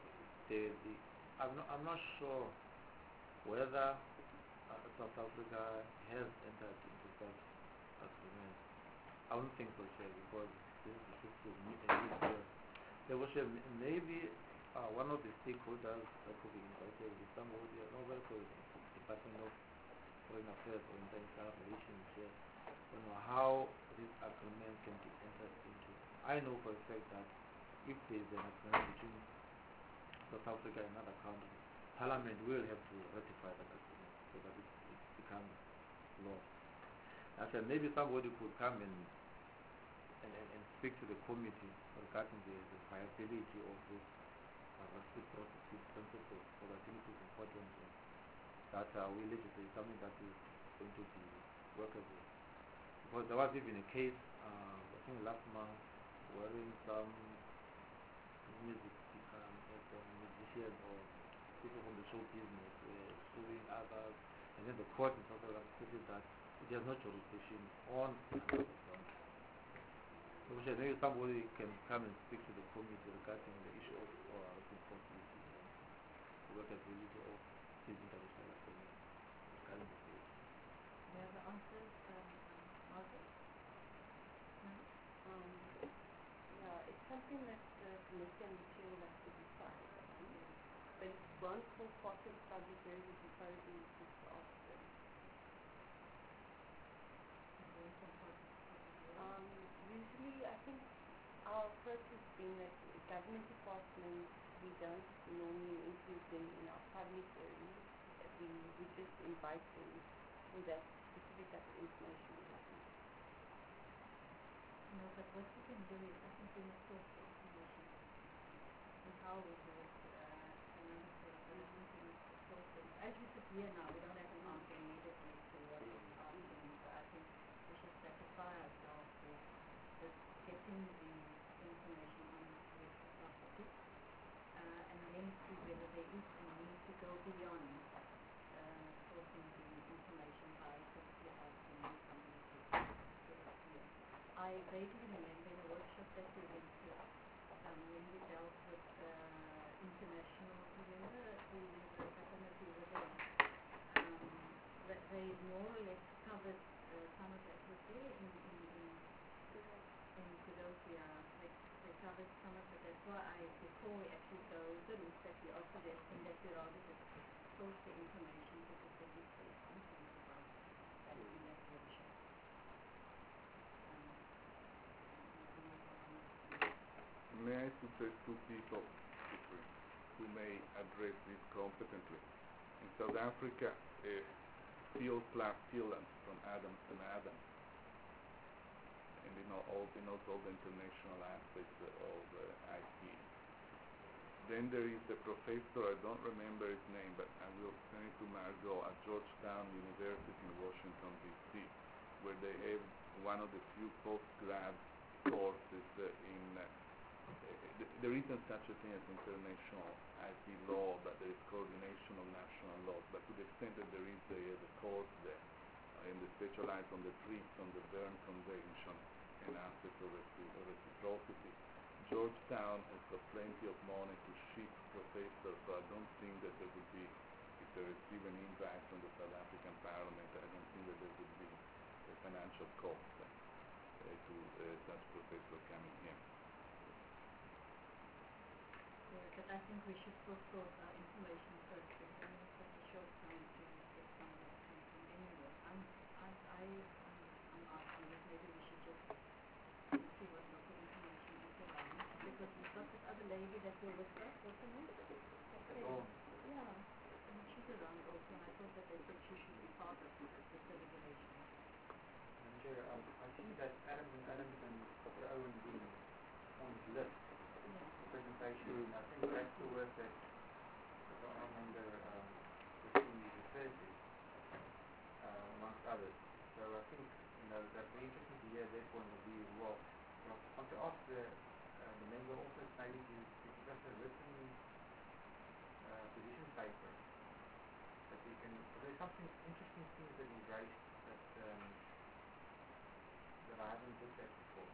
I'm not sure whether South Africa has entered into such agreement. I don't think so, Chair, because this is there was maybe one of the stakeholders that could be invited is somebody, nobody for the Department of Foreign Affairs or International Relations, Chair, how this agreement can be entered into. I know for a fact that if there is an agreement between South Africa and another country, Parliament will have to ratify that agreement so that it becomes law. I said maybe somebody could come and speak to the committee regarding the viability of this reciprocity principle, because I think it is important that we legislate something that is going to be workable. Because there was even a case, I think last month, wherein some musicians or people from the show business were suing others, and then the court in South Africa stated that it has no jurisdiction on another country. So maybe somebody can come and speak to the committee regarding the issue of reciprocity and the workability of these international agreements regarding the case. You have the answers, Margaret? No? Yeah, it's something that the committee and the chair will have to decide on. But it's one for part of public hearing would be probably just to ask them. Usually, I think our approach has been that government departments, we don't normally include them in our public hearings. We just invite them for that specific type of information we're looking for. No, but what you can do is, I think we must source the information. And how we do it, another thing, but I think we must source it. As we sit here now, we don't have an answer immediately to what we're asking, so I think we should satisfy ourselves with getting the information on reciprocity, and then see whether there is a need to go beyond sourcing I vaguely remember in a workshop that we went to, when we dealt with international, the fraternity within, they more or less covered some of that was there in Philadelphia. They covered some of it. That's why before we actually go the route that we are suggesting, that we rather just post the information to the public content about that in that workshop. May I suggest two people who may address this competently? In South Africa, Phil Gilland from Adams and Adams, and he knows all the international aspects of IT. Then there is a professor, I don't remember his name, but I will send it to Margot, at Georgetown University in Washington, D.C., where they have one of the few post-grad courses in, there isn't such a thing as international IT law, but there is coordination of national laws. But to the extent that there is a course there, and they specialize on the TRIPS, on the Berne Convention, and aspects of reciprocity. Georgetown has got plenty of money to ship professors, so I don't think that there would be, if they receive an impact from the South African Parliament, I don't think that there would be a financial cost to such professors coming here. Yeah, but I think we should still sort our information first. It's only such a short time to get some of that content anyway. I'm asking that maybe we should just see what local information is around. Because we've got this other lady that will with us, wasn't it? Yeah, and she's around also, and I thought that they said she should be part of the regulation. Chair, I see that Adams and Adams and Dr. Owen being on his list. Presentation. I think that's the work that the Armando referred to, amongst others. So I think that'd be interesting to hear their point of view as well. I want to ask the member also maybe to give us a written position paper that we can. There's something interesting things that you raised that I haven't looked at before.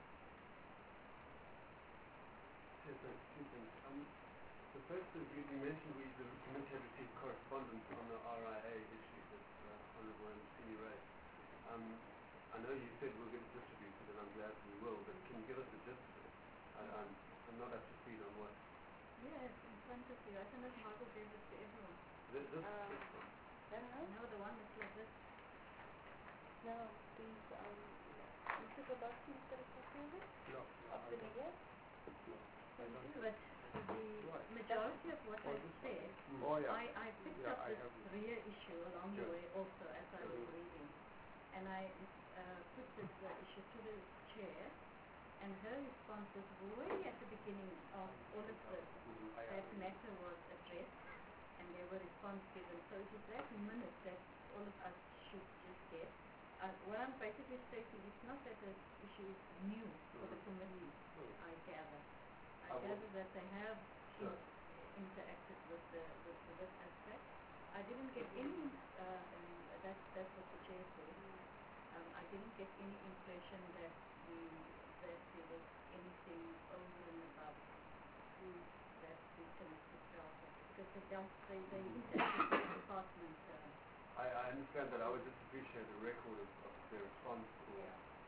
Yes, two things. The first is you mentioned the committee had received correspondence on the RIA issue that Honourable Mpumi raised. I know you said we're going to distribute it, and I'm glad we will, but can you give us the gist of it? I'm not up to speed on what... Yes, in front of you. I don't know if Margot gave this to everyone. This one? No, the one that's like this. No, these, Mr. Gabowski, Mr. Kosovich? No. Of the media? But the majority of what I said, Oh, yeah. I picked up this rear issue along the way also as I was reading. And I put this issue to the chair, and her response was way at the beginning of all of this. That matter was addressed, and there were responses given. So it is that minute that all of us should just get. What I'm basically stating is not that the issue is new for the committee, I gather. I gather that they have interacted with this aspect. I didn't get any, that's what the chair said. I didn't get any impression that there was anything over and above that the committee felt of. Because they interacted with the department. I understand that. I would just appreciate a record of their response or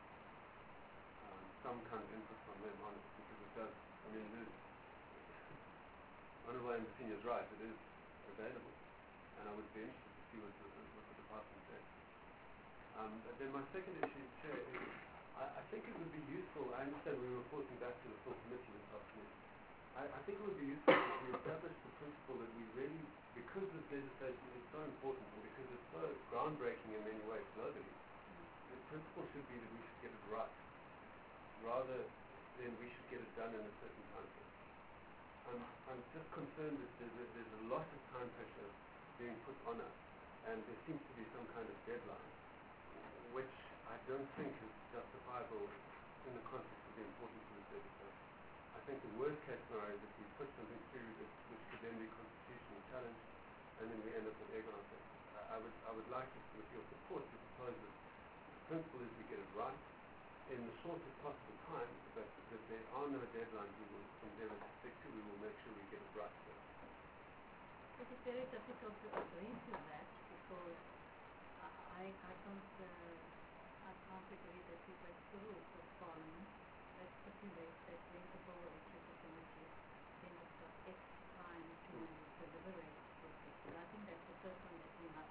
some kind of input from them on it, because it does, I mean, it is, Honourable Mpumi is right, it is available, and I would be interested to see what the department says. But then my second issue, Chair, is I think it would be useful, I understand we're reporting back to the full committee this afternoon. I think it would be useful if we establish the principle that we really, because this legislation is so important and because it's so groundbreaking in many ways globally, the principle should be that we should get it right, rather than we should get it done in a certain time frame. I'm just concerned that there's a lot of time pressure being put on us, and there seems to be some kind of deadline, which I don't think is justifiable in the context of the importance of this legislation. I think the worst case scenario is if we put something through which could then be constitutionally challenged, and then we end up with egg on our faces. I would like, with your support, to propose that the principle is we get it right, in the shortest possible time, but that there are no deadlines we will endeavour to stick to. We will make sure we get it right first. It is very difficult to agree to that because I can't agree that we break the rules of Parliament that stipulates that when the bill reaches the committee, then it's got X time to deliberate with it. So I think that's the first one that we must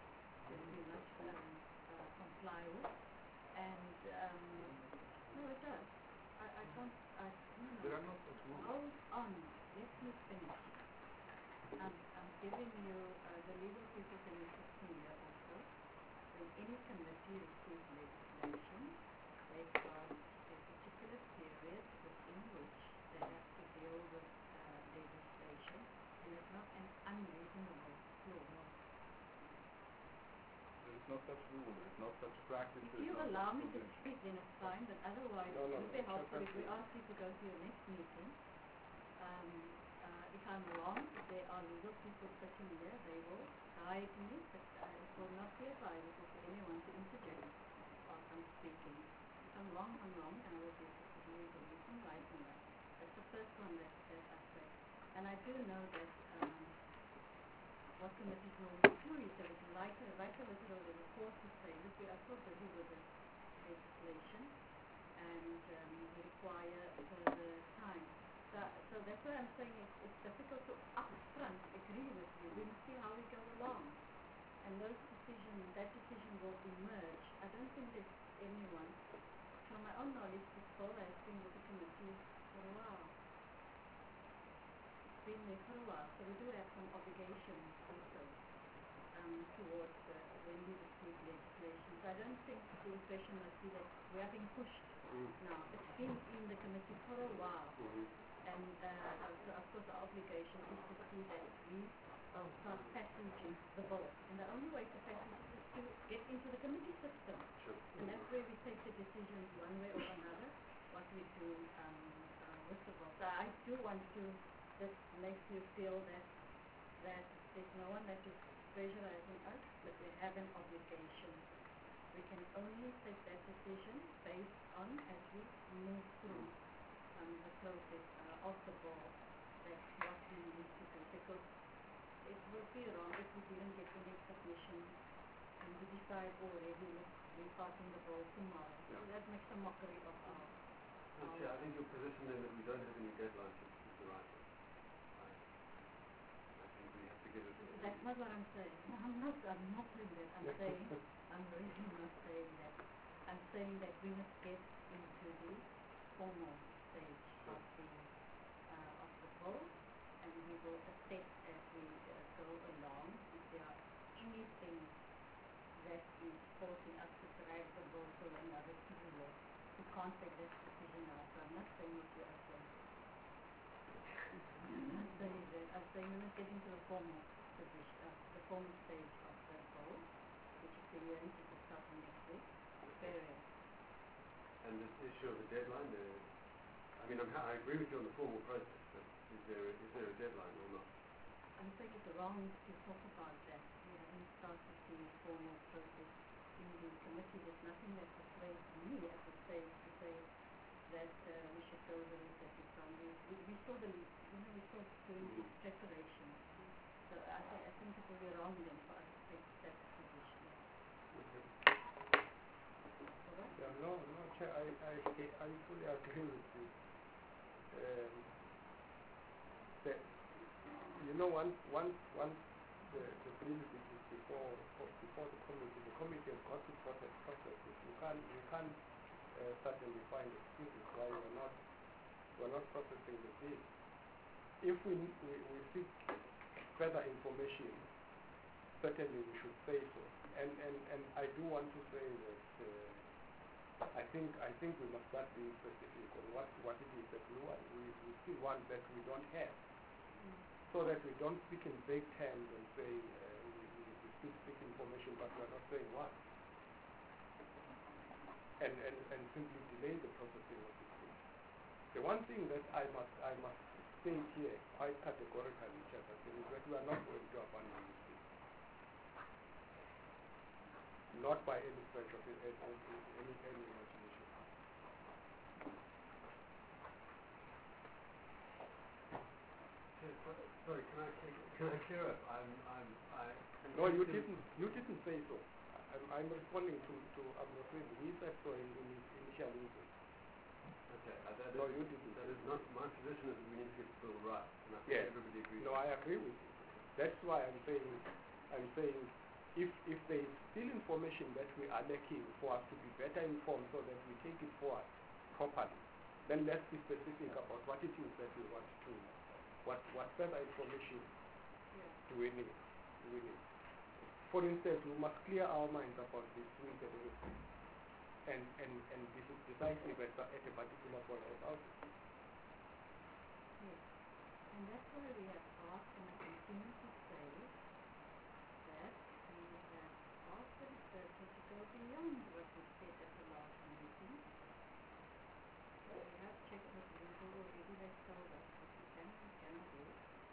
comply with. And no, it does. I can't. There are no such rules. Hold on. Let me finish. I'm giving you the legal people can assist me here also. When any committee receives legislation, they've got a particular period within which they have to deal with legislation, and it's not an unreasonable clause. There is no such rule, there is no such practice. If you allow me to speak, then it's fine, but otherwise No, it would be sure, helpful if we continue. ask you to go to your next meeting. If I'm wrong, if there are legal people sitting here, they will guide me, but it will not be advisable for anyone to interject while I'm speaking. If I'm wrong, and I will be legally enlighten that. That's the first one that I say. And I do know that what committees normally do is they would write a little report to say, look, we are so busy with this legislation and we require further time. So that's why I'm saying it's difficult to upfront agree with you. We must see how we go along. And that decision will emerge. I don't think there's anyone, from my own knowledge, this bill has been with the committee for a while. It's been there for a while. So we do have some obligations also towards when we receive legislation. So I don't think the impression must be that we are being pushed now. It's been in the committee for a while. And of course our obligation is to see that we start passaging the bill. And the only way to passage it is to get into the committee system. Sure. And that's where we take the decisions one way or another, what we do with the bill. So I do want to just make you feel that there's no one that is pressurizing us, but we have an obligation. We can only take that decision based on as we move through the process of the bill. That's what we need to do, because it would be wrong if we didn't get any submission and we decide already we're passing the bill tomorrow. Yeah. So that makes a mockery of our Actually, I think your position then that we don't have any deadlines is the right one. I think we have to get it. That's not what I'm saying. I'm not saying that. I'm really not saying that. I'm saying that we must get into the formal stage of the bill, and we will assess as we go along if there are anything that is forcing us to drag the bill to another period. We can't take this decision now, so I'm not saying what you are saying. I'm not saying that. I'm saying we must get into the formal position, the formal stage of the bill, which is the hearing to discuss next week. Period. And this issue of the deadline, I agree with you on the formal process, but is there a deadline or not? I think it's wrong to talk about that. We haven't started the formal process in the committee. There's nothing that persuades me at this stage to say that we should go the route that we've done. We still believe, we're still doing preparation. So I think it will be wrong then for us to take that position. Yeah, no, Chair, I fully agree with you. Once the bill is before the committee has got to process it. You can't suddenly find excuses why we're not processing the bill. If we seek further information, certainly we should say so. And I do want to say that I think we must start being specific on what it is that we want. We still want that we don't have, so that we don't speak in vague terms and say we still speak information, but we're not saying what, and simply delay the processing of this thing. The one thing that I must state here quite categorically, Chairperson, is that we are not going to abandon this thing. Not by any stretch of any imagination. Sorry, can I clear up? No, you didn't say so. I'm responding to Abdul. He said so in his initial input. Okay, No, you didn't. that is not my position. Is we need to get the bill right, and I think Yes. everybody agrees. No, I agree with you. That's why I'm saying if there is still information that we are lacking for us to be better informed so that we take it forward properly, then let's be specific about what it is that we want to, what further information do we need. For instance, we must clear our minds about this swing federation and this is decisive at a particular point about it. Yes. And that's why we have asked, and I continue to say, that we have asked the researcher to go beyond what we said at the last meeting. So we have checked with legal already, they told us what we can and cannot do.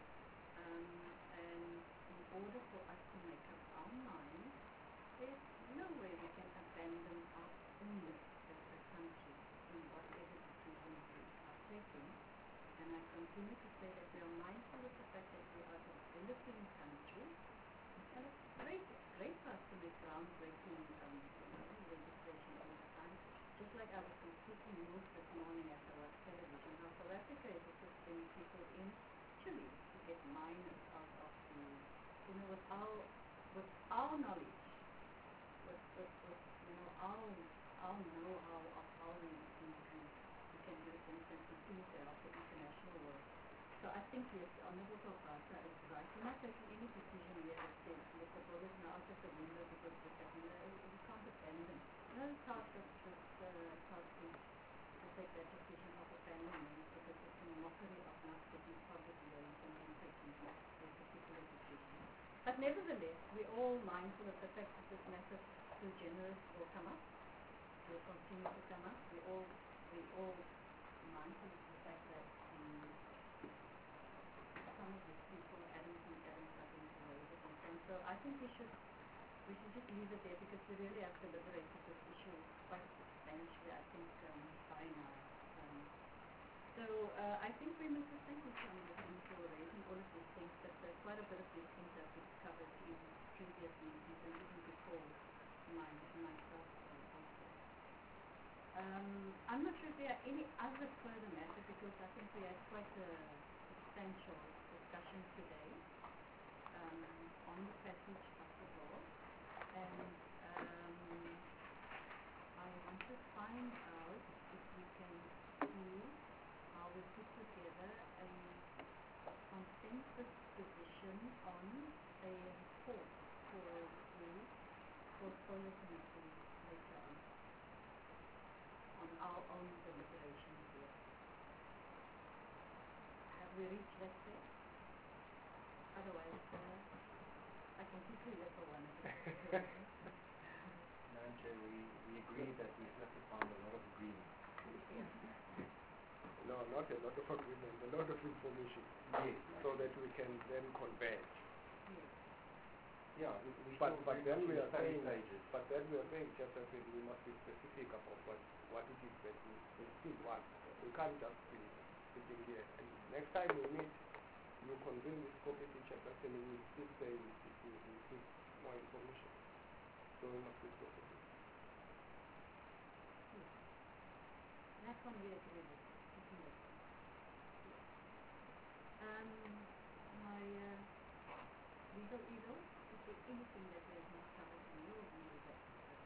And in order for us to make up our minds, there's no way we can abandon our own as a country in whatever decision we are taking. And I continue to say that we are mindful of the fact that we are a developing country. It's great for us to make groundbreaking legislation all the time. Just like I was completely moved this morning as I watched television, how South Africa is also sending people in Chile to get miners out of the, with our knowledge, with our know-how of how we can do things and continue to help the international world. So I think, yes, the Honourable Propata is right. We're not taking any decision here that says, look, the ball is now out of the window because we can't abandon. No task of to take that decision of abandoning because it's a mockery of not getting public hearings and then taking that particular decision. But nevertheless, we're all mindful of the fact that this matter sui generis will come up, will continue to come up. We're all mindful of the fact that some of these people, Adams are going to raise it and so on. So I think we should just leave it there because we really have deliberated this issue quite substantially, I think, by now. I think we must thank you for raising all of these things, but quite a bit of these things have been covered in previous meetings and even before myself also. I'm not sure if there are any other further matter because I think we had quite a substantial discussion today on the passage of the law, and I want to find out if we can see how we put together a consensus position on a report for the portfolio committee later on our own deliberations here. Have we reached that stage? Otherwise, I can keep you here for one of them. Madam Chair, we agree that we have found a lot of agreement. No, not a lot of agreement, a lot of information. Yes. So that we can then converge. Yes. Yeah, we But still very then much we in the are study saying, stages. just as we must be specific about what it is that we still want. We can't just be sitting here. And next time we meet, you convene this committee chairperson, and we still say we seek more information. So we must be specific. Yes. That one we agree with. Isn't it? Yes. My legal evil, is there anything that we have not covered in your view that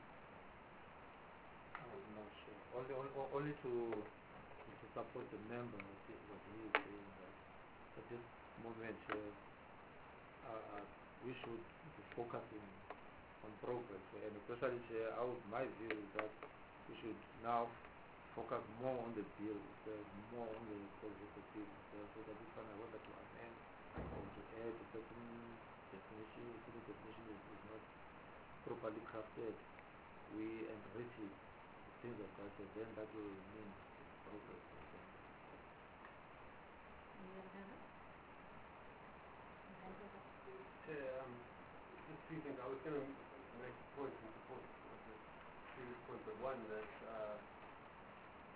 I'm not sure. Only to support the member what he is saying that at this moment we should be focusing on progress, and especially my view is that we should now focus more on the bill itself, more on the executive itself, so that we can whether to amend or to add a certain definition if the definition is not properly crafted, we enrich it, things like that, and then that will mean progress. Just two things. I was going to make a point in support of the previous point, but one that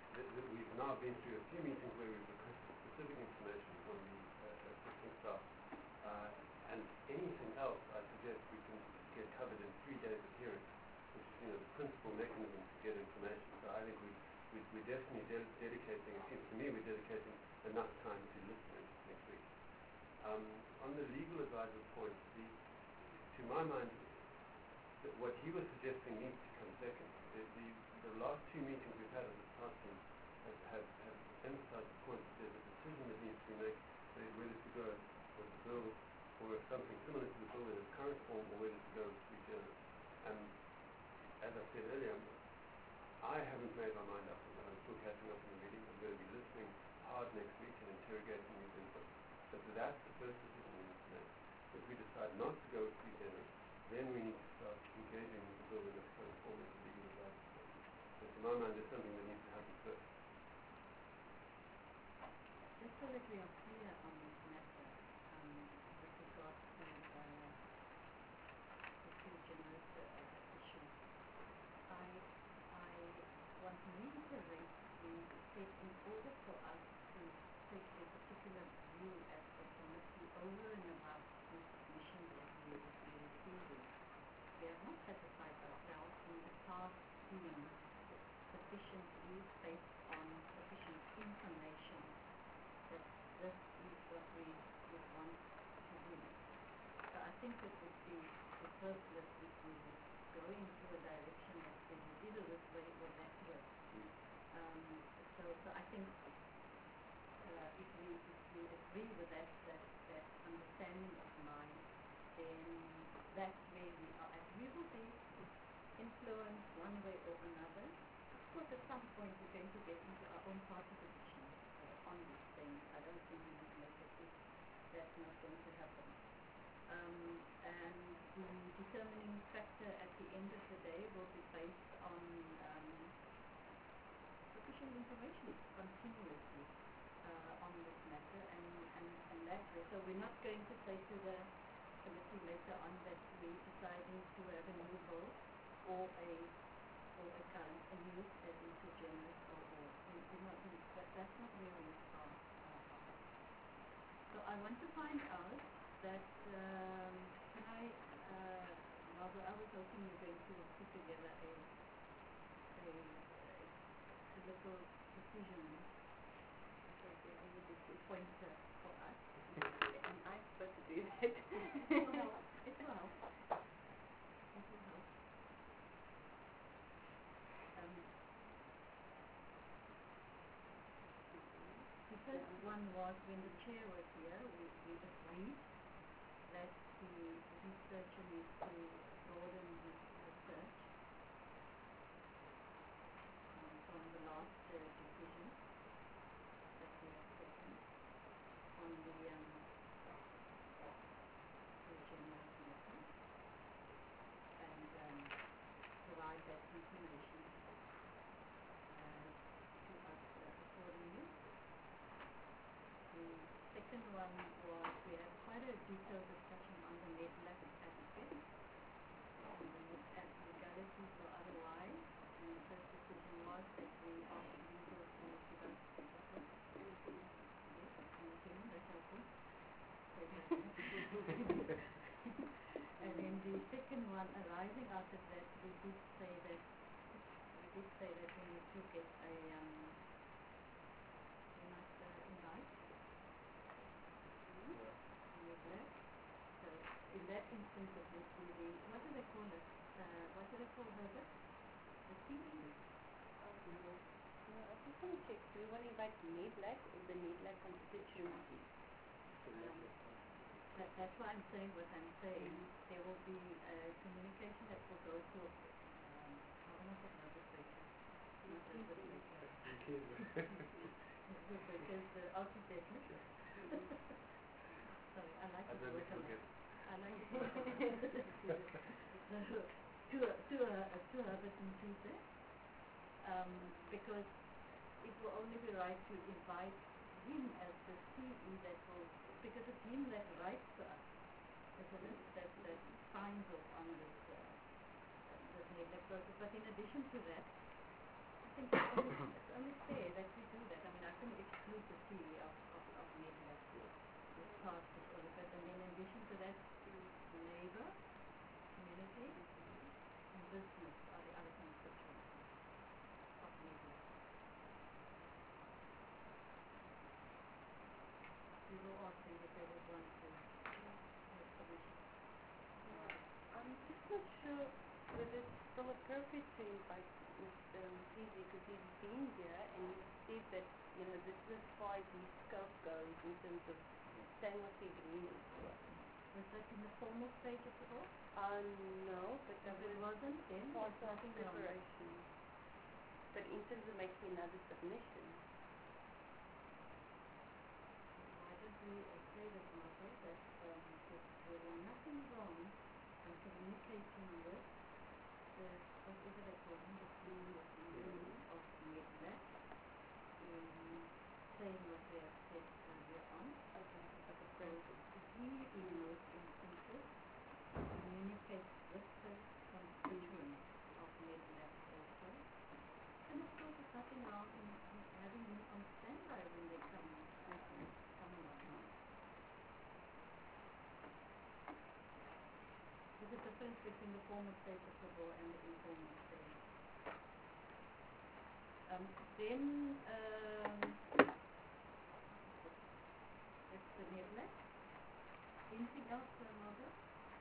we've now been through a few meetings where we've requested specific information from the assistant staff And anything else, I suggest we can get covered in 3 days of hearing, which is, the principal mechanism to get information. So I think we're definitely dedicating, it seems to me, we're dedicating enough time to listening next week. On the legal advisor's point, to my mind, what he was suggesting needs to come second. The last 2 meetings we've had as a task team have emphasized the point that there's a decision that needs to be made whether to go with the bill or something similar to the bill in its current form, or whether to go with sui generis. And as I said earlier, I haven't made my mind up. I'm still catching up in the meeting. I'm going to be listening hard next week and interrogating these inputs. But that's the first decision we need to make. If we decide not to go with sui generis, then we need to start engaging with the bill in its current form as a legal advice. So to my mind, there's something that needs to happen first. Just so that we are clear on this matter, with regard to the sui generis issue, I want to reiterate that in order for us to take a particular view as a committee over and above the submission that we receiving, we have not satisfied ourselves in the task being sufficiently based on sufficient information that this is what we would want to do. So I think it would be superfluous if we go into a direction that says either this way or that way. So I think if we agree with that understanding of mine, then that's where we are at. We will be influenced one way or another. Of course, at some point we're going to get into our own party position on these things. I don't think we would make it if that's not going to happen. And the determining factor at the end of the day will be based on sufficient information continuously on this matter, and that way. So we're not going to say to the committee later on that we're deciding to have a new bill or a new as in sui generis that's not really so I want to find out that can I Margot, I was hoping you were going to put together a little decision pointer for us. Am I supposed to do that? It will help. It will help. The first one was when the chair was here, we agreed that the researcher needs to broaden his research from the last decision that we have taken on the sui generis matter, and provide that information to us accordingly. The second one was we had quite a detailed discussion on the NEDLAC aspect, on the legalities or otherwise, and the first decision was that we asked legal to give us an opinion, that's helpful. And then the second one arising out of that, we did say that we need to get a invite. So in that instance it would be the, what do they call it? What do they call Herbert? The TV? I just want to check. Do we want to invite NEDLAC or the NEDLAC constituency? That's why I'm saying what I'm saying. There will be communication that will go to because the architect. Sorry, I like to work on it. I like to work on it. To Herbert and Tuesday, because it will only be right to invite him as the CE that will, because it's him that writes to us. It's that signs off on this NEDLAC process. But in addition to that, I think it's only fair that we do that. I mean, I couldn't exclude the CE of NEDLAC, this part of all of it, and then in the security, and business are the other constituencies of media. We will ask them if they would want to have permission. I'm just not sure whether it's still appropriate to invite Mr. Mzizi because he's been here and he said that, you know, this is as far as his scope goes in terms of saying what the agreement was. Was that in the formal stage of the book? No, but that If it was wasn't, then part there's of nothing wrong. preparation. But in terms of making another submission, Why don't we say that, Martha, that there was nothing wrong in communicating with the, whatever they call him, the CEO of Medlat, in saying what they have said earlier on. okay, like a So principle. he, in most instances, communicates with the constituents of Medlat also. And of course, there's nothing wrong in having him on standby when they come along. There's a difference between the formal stage of the law and the informal stage. That's the Medlat. Anything else, Margaret?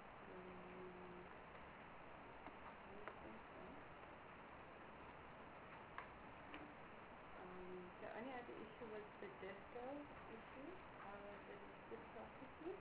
The only other issue was the DISCO issue that is discussed with you.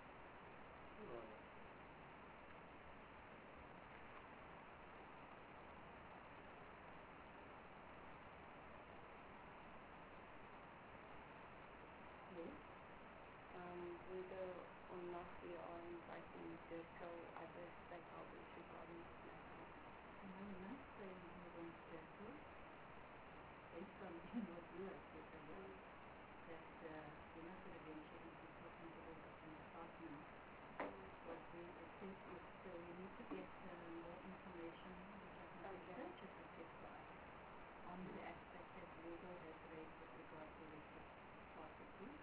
Yes. Whether or not we are inviting DISCO other stakeholders regarding this matter. No, not saying you want to do based on what you have said about that we're not going to venture into talking to all different departments. What we think is we need to get more information, which I think Okay. research is a good for us, on the aspect that legal has raised with regard to reciprocity.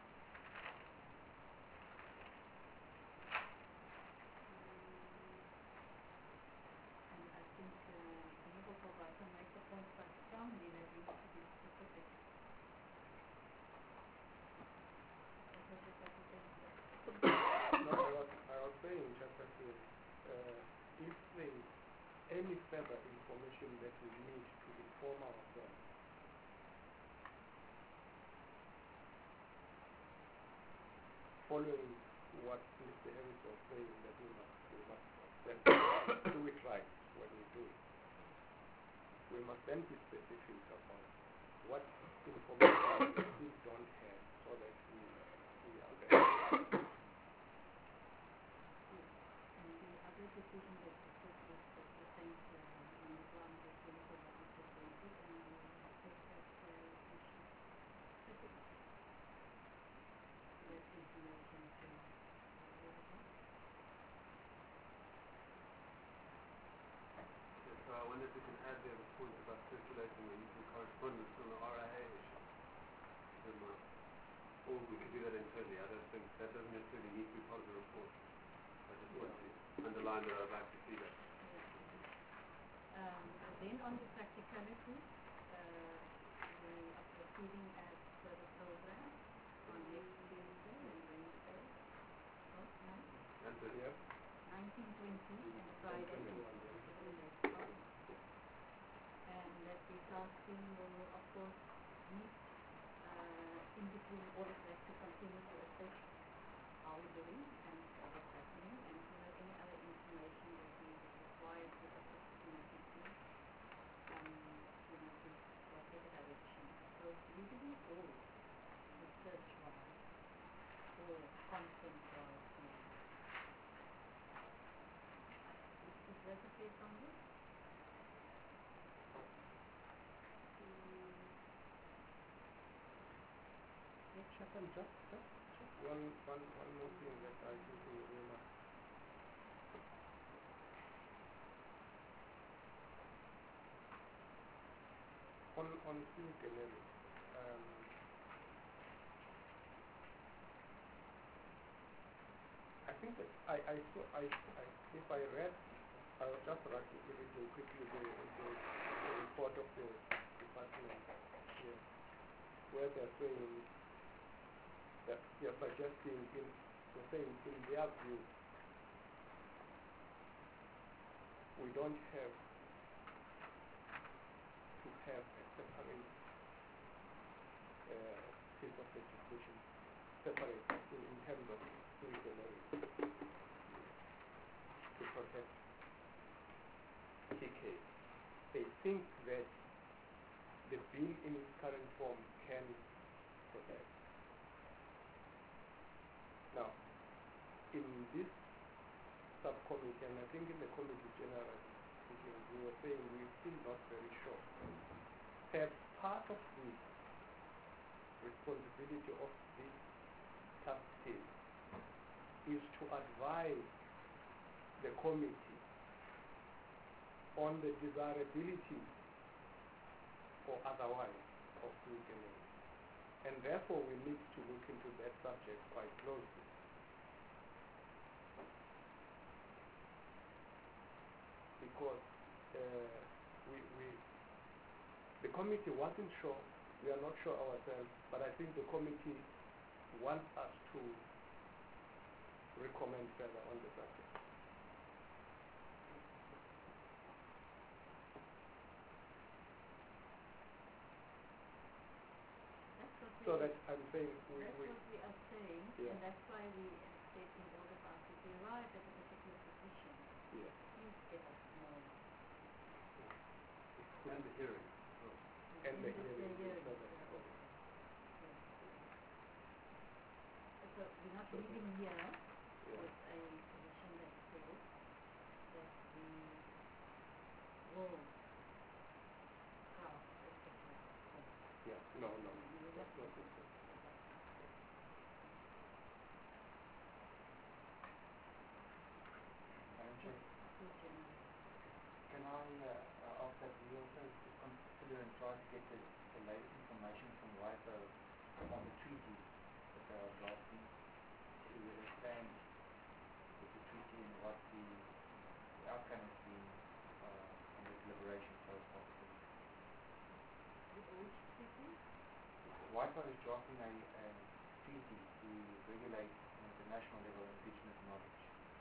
And I think Honorable Provider makes the point quite strongly that we need to be specific. What was it that you said? No, I was saying just that if there is any further information that we need to inform ourselves, following what Mr. Harris was saying, that we must then do it right when we do it. We must then be specific about what information we don't have so that we are there. And the other decision that we took was that we think on the ground that we look at what we presented and we will take that issue. That information to So I wonder if we can add the other point about circulating or using correspondence on the RIA issue. Or we could do that internally. I don't think that doesn't necessarily need to be part of the report. I just want to underline that I'd like to see that. Then on the practicalities, we are proceeding as per the program on next Tuesday and Wednesday. Oh, no? And the, Yeah. 1920 and Friday. And that the tasking will, of course, meet in between all of that to continue to assess how we're doing and what's happening and any other information that we require to assist community to whatever direction. So usually all research-wise or content-wise. Is that okay, Sandra? Chairman, just one more thing that I think we must on civic gallery. I think that I saw if I read I was just reading quickly the report of the department here, where they're saying that they're suggesting, they're saying in their view, we don't have to have a separate piece of legislation, separate in terms of civil marriage to protect TK. They think that the bill in its current form can protect. Now, in this subcommittee, and I think in the committee generally speaking, we were saying we're still not very sure. Perhaps part of the responsibility of this task team is to advise the committee on the desirability or otherwise of euthanasia. And therefore we need to look into that subject quite closely. Because the committee wasn't sure, we are not sure ourselves, but I think the committee wants us to recommend further on the subject. So that I'm saying that's what we are saying, yeah. and that's why we said in order for us to arrive at a particular position, Yeah. please give us more. And the hearing. And the hearing, hearing. so that- So we're not leaving here Yeah. with a position that says that we will have a particular form. Yeah. No, that's not it. Can I ask that we also consider and try to get the latest information from WIPO on the treaties that they are drafting, to where they stand with the treaty and what the outcome has been on the deliberation so far. Which treaty? WIPO is drafting a treaty to regulate on an international level indigenous knowledge.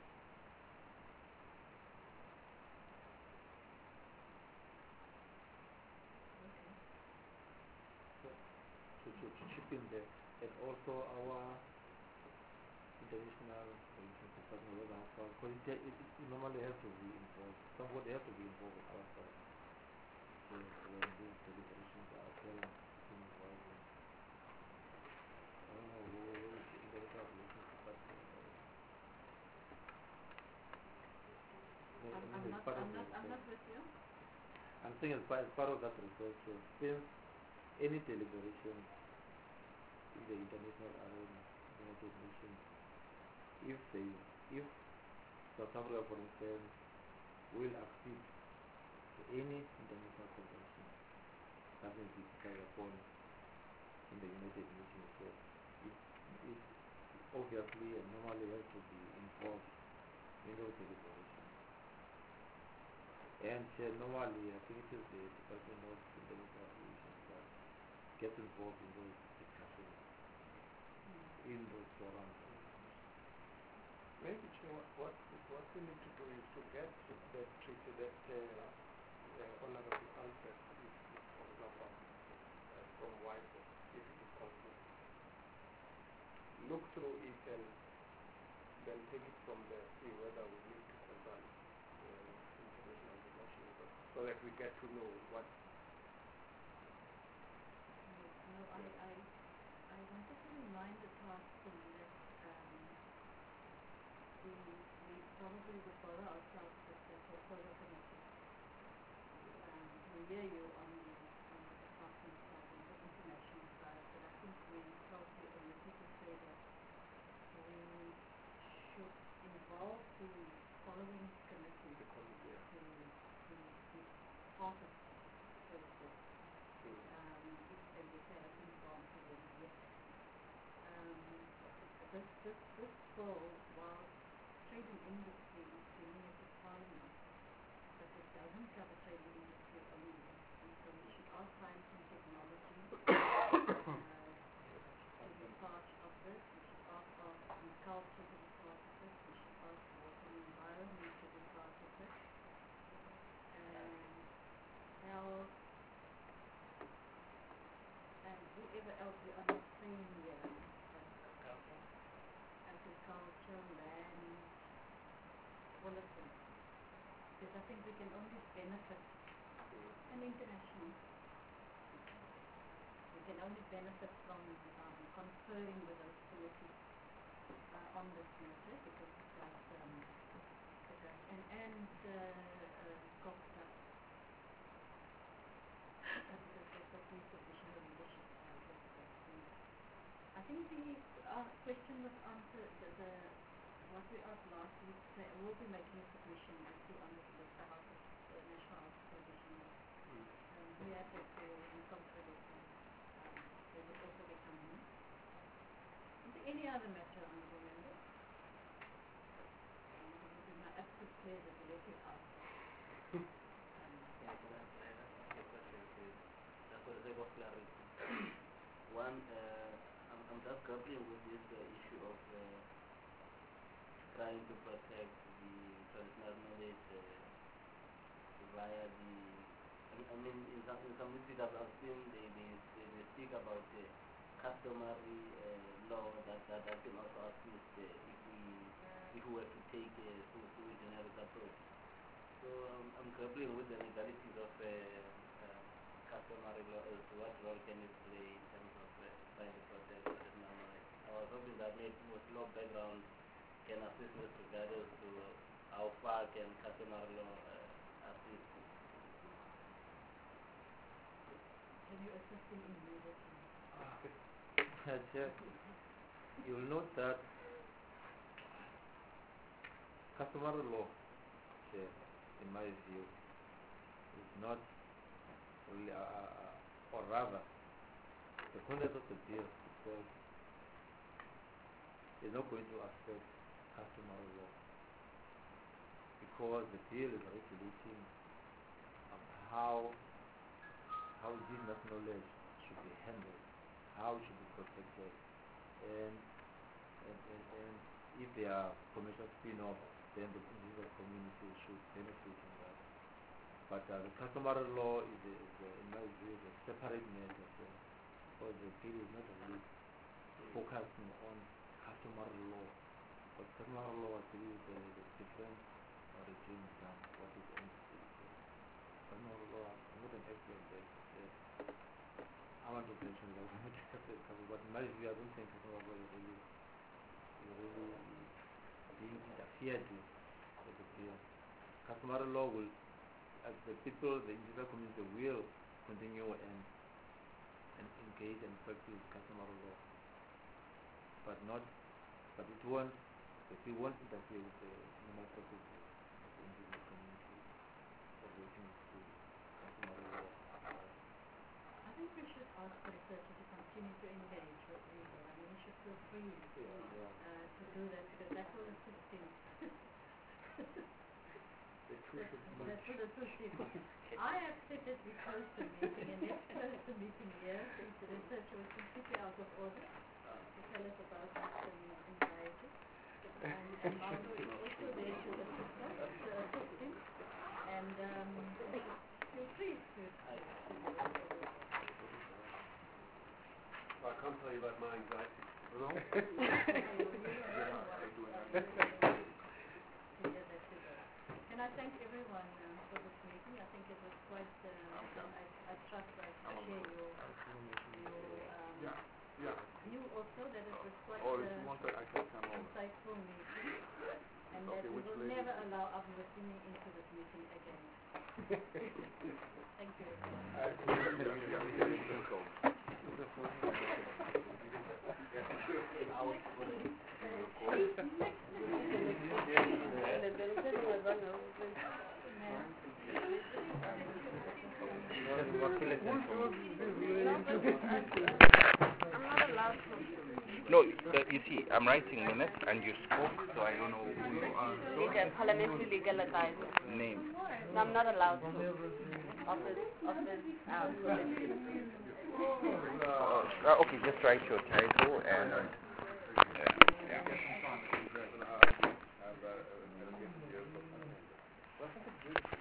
To chip in there, and also our international partner, because it normally has to be involved. Somebody has to be involved with our side. So when these deliberations are occurring in Zimbabwe, I don't know who is the international relations department. I'm not with you. I'm saying as part of that research, since any deliberation in the international arena, United Nations, if South Africa, for instance, will accede to any international convention that may be decided upon in the United Nations, so it obviously and normally has to be involved in those deliberations. And normally, I think it is the Department of International Relations that gets involved in those discussions, in those forums. Maybe what we need to do is to get that treaty that Honorable Alfred is talking about from WIPO, if it is complete. Look through it and then take it from there, see whether we need to consult international relations, so that we get to know what. No, I wanted to remind the task team that we probably would bother ourselves with the portfolio committee. We hear you on the department side and the international side, but I think we probably omitted to say that we should involve the following committee to be part of the process. And we say I think gone to them yet. This bill, while trading industry is dealing with the parliament, cover trading industry only. And so we should ask science and technology to be part of this. We should ask art and culture to be part of this. We should ask water and environment to be part of this. And health and whoever else we are not saying here. Agriculture, land, all of them. Because I think we can only benefit and international. We can only benefit from conferring with those committees on this matter because it does and COPTA because they've got these additional leadership with this. I think the question was answered, what we asked last week, we'll be making a submission as to with the House of National House Coalition. We have it for the conference. They will also be coming in. Is there any other matter, honourable member? It would be my absolute pleasure to let you out. Yeah, can I ask a question, please? Just for the sake of clarity. One, I'm just grappling with this issue of trying to protect the traditional knowledge via the. I mean, in some districts I've seen they speak about customary law that can also assist if we were to take a generic approach. So I'm grappling with the legalities of customary law as to what role can it play in terms of trying to protect traditional knowledge. I was hoping that maybe with law background can assist with regards to how far can customary law assist. Can you assist him immediately? You'll note that customary law, in my view, is not really, or rather, the content of the bill itself is not going to affect customary law because the bill is regulating how business knowledge should be handled, how it should be protected, and if there are commercial spin-offs, then the individual community should benefit from that. But the customary law is in my view, is a separate measure because the bill is not really focusing on customary law. But customary law is the different regimes than what is in the state. Customary law, I'm not an expert there. I want to mention that I'm not an expert, but in my view, I don't think customary law is really being interfered with the bill. Customary law will, as the people, the individual community will continue and engage and practice customary law, but it won't interfere with the normal practice of the individual community relating to customary law. I think we should ask the researcher to continue to engage with legal. I mean, we should feel free to do that because that will assist him. That will assist him. I have said that we closed the meeting and let's close the meeting here since the researcher was completely out of order to tell us about his anxiety. And Maldo is also there to assist us, to assist him. And feel free to I can't tell you about my anxiety. No? Can I thank everyone for this meeting? I think it was quite, I trust I share your view also that it was quite insightful meeting and that we will never allow Abwasini into this meeting again. Thank you. Next not allowed to. No, you see, I'm writing minutes and you spoke, so I don't know who you are. Legal, parliamentary legal advisor. Name. No, I'm not allowed to. Office, Okay, just write your title and yeah.